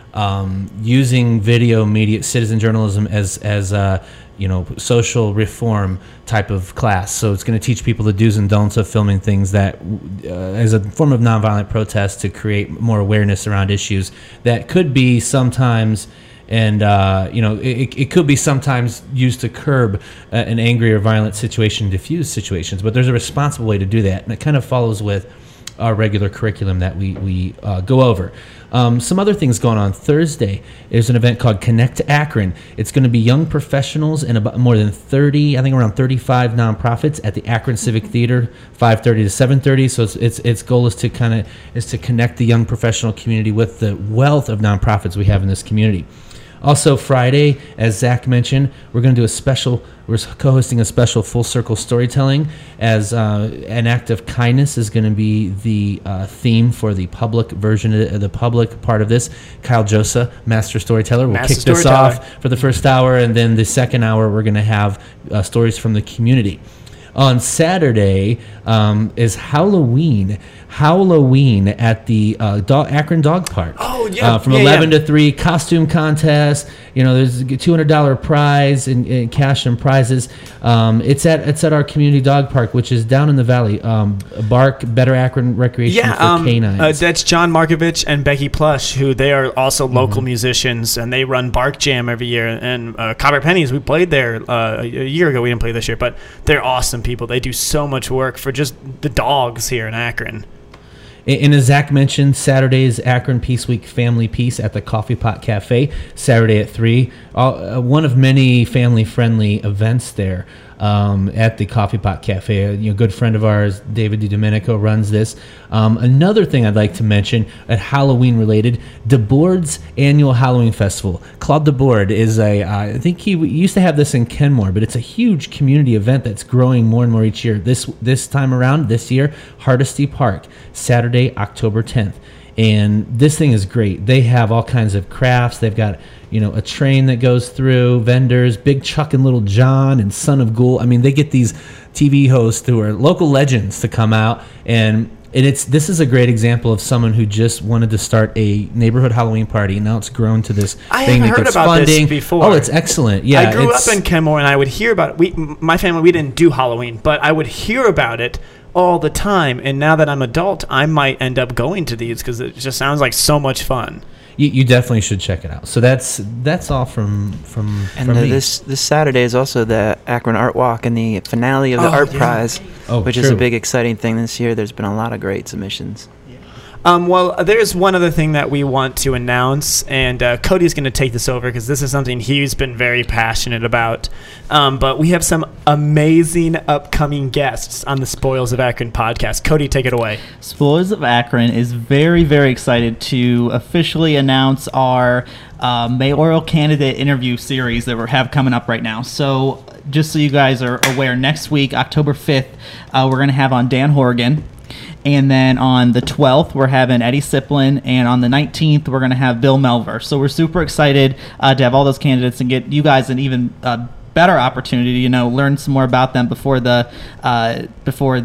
um, using video media citizen journalism as as uh, you know, social reform type of class. So it's going to teach people the do's and don'ts of filming things that, uh, as a form of nonviolent protest, to create more awareness around issues that could be sometimes, and uh, you know, it, it could be sometimes used to curb uh, an angry or violent situation, diffuse situations. But there's a responsible way to do that, and it kind of follows with our regular curriculum that we we uh, go over. Um, some other things going on. Thursday, there's an event called Connect Akron. It's going to be young professionals and about more than thirty, I think around thirty-five nonprofits at the Akron Civic Theater, five thirty to seven thirty. So it's, it's its goal is to kind of is to connect the young professional community with the wealth of nonprofits we have in this community. Also Friday, as Zach mentioned, we're going to do a special, we're co-hosting a special full circle storytelling, as uh, an act of kindness is going to be the uh, theme for the public version of the public part of this. Kyle Josa, master storyteller, will master kick this off for the first hour, and then the second hour we're going to have uh, stories from the community. On Saturday um, is Halloween. Halloween at the uh, dog, Akron Dog Park. Oh, yeah. Uh, from yeah, eleven yeah. to three, costume contest. You know, there's a two hundred dollars prize in, in cash and prizes. Um, it's at it's at our community dog park, which is down in the valley. Um, Bark, Better Akron Recreation yeah, for um, Canines. Uh, that's John Markovich and Becky Plush, who they are also local mm-hmm. musicians, and they run Bark Jam every year. And uh, Copper Pennies, we played there uh, a year ago. We didn't play this year, but they're awesome people. They do so much work for just the dogs here in Akron. And as Zach mentioned, Saturday is Akron Peace Week Family Peace at the Coffee Pot Cafe, Saturday at three. Uh, one of many family-friendly events there um, at the Coffee Pot Cafe. A you know, good friend of ours, David DiDomenico, runs this. Um, another thing I'd like to mention, at Halloween-related, DeBoard's annual Halloween Festival. Claude DeBoard is a, uh, I think he used to have this in Kenmore, but it's a huge community event that's growing more and more each year. This this time around, this year, Hardesty Park, Saturday, October tenth. And this thing is great. They have all kinds of crafts. They've got, you know, a train that goes through, vendors, Big Chuck and Little John and Son of Ghoul. I mean, they get these T V hosts who are local legends to come out, and and it's this is a great example of someone who just wanted to start a neighborhood Halloween party, and now it's grown to this I thing haven't that heard gets about funding. this before. Oh, it's excellent. Yeah, I grew it's, up in Kenmore, and I would hear about it. We, my family, we didn't do Halloween, but I would hear about it all the time. And now that I'm adult, I might end up going to these because it just sounds like so much fun. You, you definitely should check it out. So that's that's all from from And from the, me. this this Saturday is also the Akron Art Walk and the finale of the Oh, Art yeah. Prize, Oh, which is true. a big exciting thing this year. There's been a lot of great submissions. Um, well, there's one other thing that we want to announce, and uh, Cody's going to take this over because this is something he's been very passionate about. Um, but we have some amazing upcoming guests on the Spoils of Akron podcast. Cody, take it away. Spoils of Akron is very, very excited to officially announce our uh, mayoral candidate interview series that we have coming up right now. So just so you guys are aware, next week, October fifth, uh, we're going to have on Dan Horgan. And then on the twelfth, we're having Eddie Siplin. And on the nineteenth, we're going to have Bill Melver. So we're super excited uh, to have all those candidates and get you guys an even uh, better opportunity to, you know, learn some more about them before the uh, before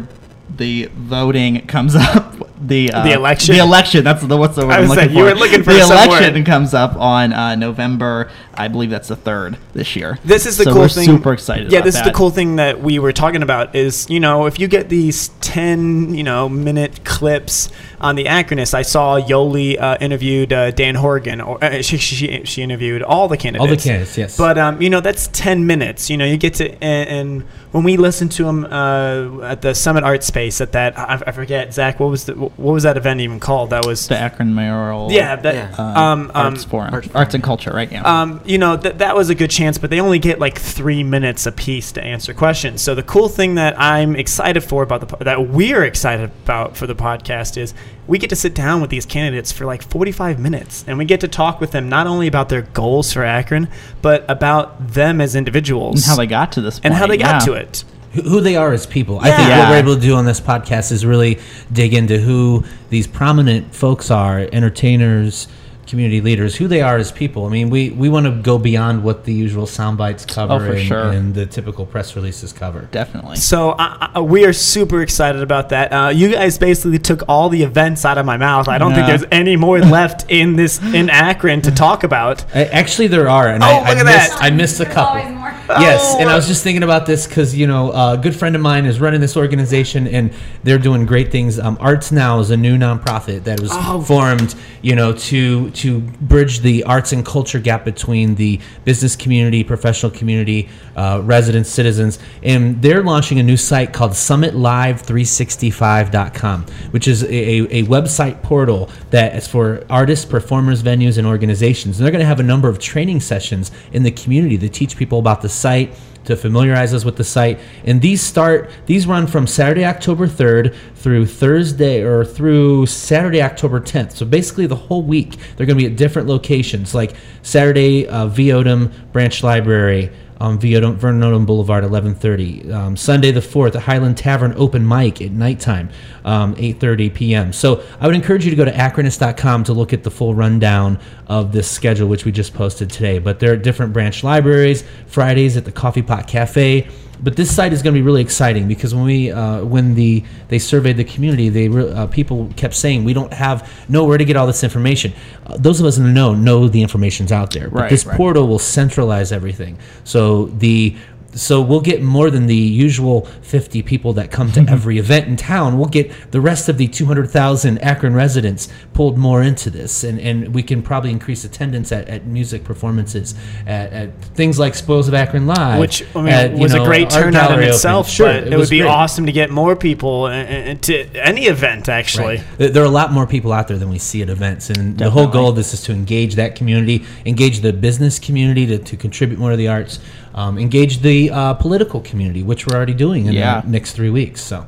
the voting comes up. The uh, The election? The election. That's the what's the word I I'm was looking saying, for. you were looking for the some election word. comes up on uh, November. I believe that's the third this year. This is the so cool we're thing. super excited. Yeah, about this that. is the cool thing that we were talking about is, you know, if you get these ten, you know, minute clips on the Acronist. I saw Yoli uh, interviewed uh, Dan Horgan, or uh, she, she she interviewed all the candidates. All the candidates, yes. But um, you know, that's ten minutes. You know, you get to and, and when we listened to him uh, at the Summit Art Space at that, I, I forget, Zach, what was the what was that event even called? That was the Akron Mayoral. yeah, that, Yeah. Uh, um, um, Arts Forum, Arts Arts and Culture, right? Yeah. um, you know, that that was a good chance, but they only get like three minutes a piece to answer questions. So the cool thing that I'm excited for about the po- that we're excited about for the podcast is we get to sit down with these candidates for like forty-five minutes, and we get to talk with them not only about their goals for Akron, but about them as individuals and how they got to this point. and how they got yeah. to it. who who they are as people. I think Yeah. what we're able to do on this podcast is really dig into who these prominent folks are, entertainers, community leaders, who they are as people. I mean, we, we want to go beyond what the usual sound bites cover Oh, for and, sure. and the typical press releases cover. Definitely. So uh, uh, we are super excited about that. Uh, you guys basically took all the events out of my mouth. I don't think Yeah. there's any more left in this in Akron to talk about. I, actually, there are, and Oh, I, look I at missed that. I missed a There's couple. always more. Yes, Oh, and I wow. was just thinking about this because, you know, a good friend of mine is running this organization, and they're doing great things. Um, Arts Now is a new nonprofit that was Oh. formed, you know, to to bridge the arts and culture gap between the business community, professional community, uh, residents, citizens. And they're launching a new site called summit live three sixty-five dot com, which is a, a website portal that is for artists, performers, venues, and organizations. And they're going to have a number of training sessions in the community to teach people about the site, to familiarize us with the site. And these start, these run from Saturday, October third through Thursday or through Saturday, October tenth. So basically the whole week, they're going to be at different locations, like Saturday, uh, V. Odom Branch Library, um, V. Odom, Vernon Odom Boulevard, eleven thirty. Um, Sunday the fourth, the Highland Tavern open mic at nighttime, um, eight thirty p.m. So I would encourage you to go to acronist dot com to look at the full rundown of this schedule, which we just posted today. But there are different branch libraries, Fridays at the Coffee Pot Cafe. But this site is going to be really exciting because when we uh, when the they surveyed the community, they re- uh, people kept saying we don't have know where to get all this information. Uh, those of us in the know know the information's out there, but Right, this right. portal will centralize everything. So the so we'll get more than the usual fifty people that come to every event in town. We'll get the rest of the two hundred thousand Akron residents pulled more into this, and, and we can probably increase attendance at, at music performances, at, at things like Spoils of Akron Live, Which I mean, at, you was know, a great Art turnout in Gallery itself. opening. Sure, but it, would was be great. awesome to get more people uh, uh, to any event. Actually, Right. There there are a lot more people out there than we see at events, and the whole goal of this is to engage that community, engage the business community to, to contribute more to the arts, um, engage the uh, political community, which we're already doing in Yeah. the next three weeks. So,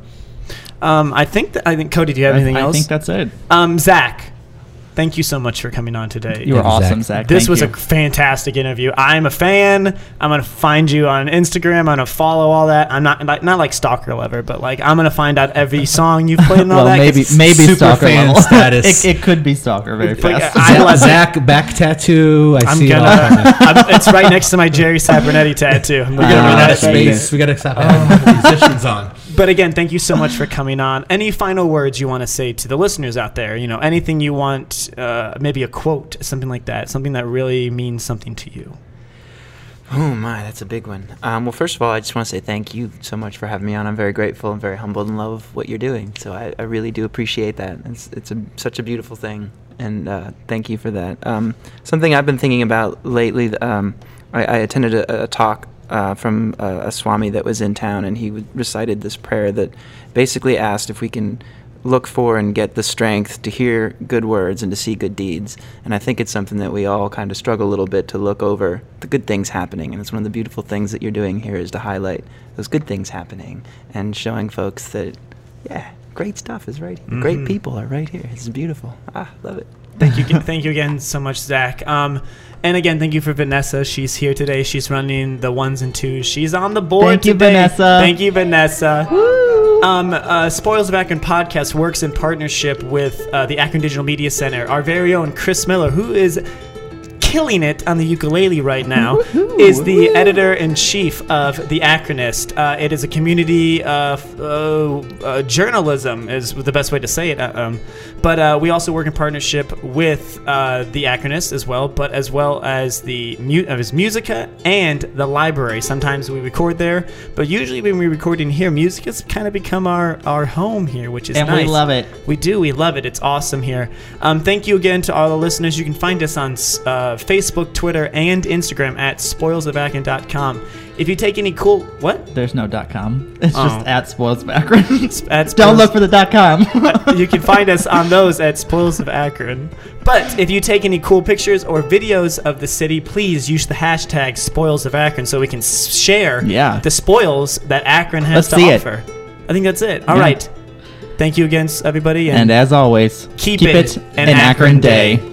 um, I think that, I think Cody, do you have I, anything I else? think that's it. um, Zach, thank you so much for coming on today. You were Yeah, awesome, Zach. Zach. This Thank was you. a fantastic interview. I'm a fan. I'm gonna find you on Instagram. I'm gonna follow all that. I'm not like not like stalker level, but like I'm gonna find out every song you've played and all well, that. 'cause maybe it's maybe super stalker fan level. status. it, it could be stalker very Like, fast. I Zach, love it. Zach back tattoo. I I'm see it all gonna. the time. I'm, it's right next to my Jerry Sabernetti tattoo. We're We gonna gotta run run out of that baby. space. We gotta stop having musicians on. But again, thank you so much for coming on. Any final words you want to say to the listeners out there? You know, anything you want, uh, maybe a quote, something like that, something that really means something to you. Oh my, that's a big one. Um, well, first of all, I just want to say thank you so much for having me on. I'm very grateful and very humbled and love what you're doing. So I, I really do appreciate that. It's it's a, such a beautiful thing, and uh, thank you for that. Um, something I've been thinking about lately. Um, I, I attended a, a talk uh, from a, a Swami that was in town, and he w- recited this prayer that basically asked if we can look for and get the strength to hear good words and to see good deeds. And I think it's something that we all kind of struggle a little bit to look over the good things happening. And it's one of the beautiful things that you're doing here is to highlight those good things happening and showing folks that, yeah, great stuff is right here. Great Mhm. people are right here. It's beautiful. Ah, love it. Thank you, thank you again so much, Zach. Um, and again, thank you for Vanessa. She's here today. She's running the ones and twos. She's on the board Thank you, today. Vanessa. Thank you, Vanessa. Um, uh, Spoils of Akron podcast works in partnership with uh, the Akron Digital Media Center. Our very own Chris Miller, who is killing it on the ukulele right now, is the editor-in-chief of The Acronist. Uh, it is a community uh, f- uh, uh, journalism is the best way to say it. Uh, um, but uh, we also work in partnership with uh, The Acronist as well, but as well as the mu- of his Musica and the library. Sometimes we record there, but usually when we record in here, Musica's kind of become our, our home here, which is And nice. we love it. We do. We love it. It's awesome here. Um, thank you again to all the listeners. You can find us on uh, Facebook, Twitter, and Instagram at spoils of akron dot com. If you take any cool... What? There's no .com. It's Oh. just at Spoils of Akron. At Don't Spoils- look for the .com. You can find us on those at Spoils of Akron. But if you take any cool pictures or videos of the city, please use the hashtag Spoils of Akron so we can s- share Yeah. the spoils that Akron has Let's to see it. offer. I think that's it. All Yeah. right. Thank you again, everybody. And as always, Keep keep it it an an Akron Akron day. day.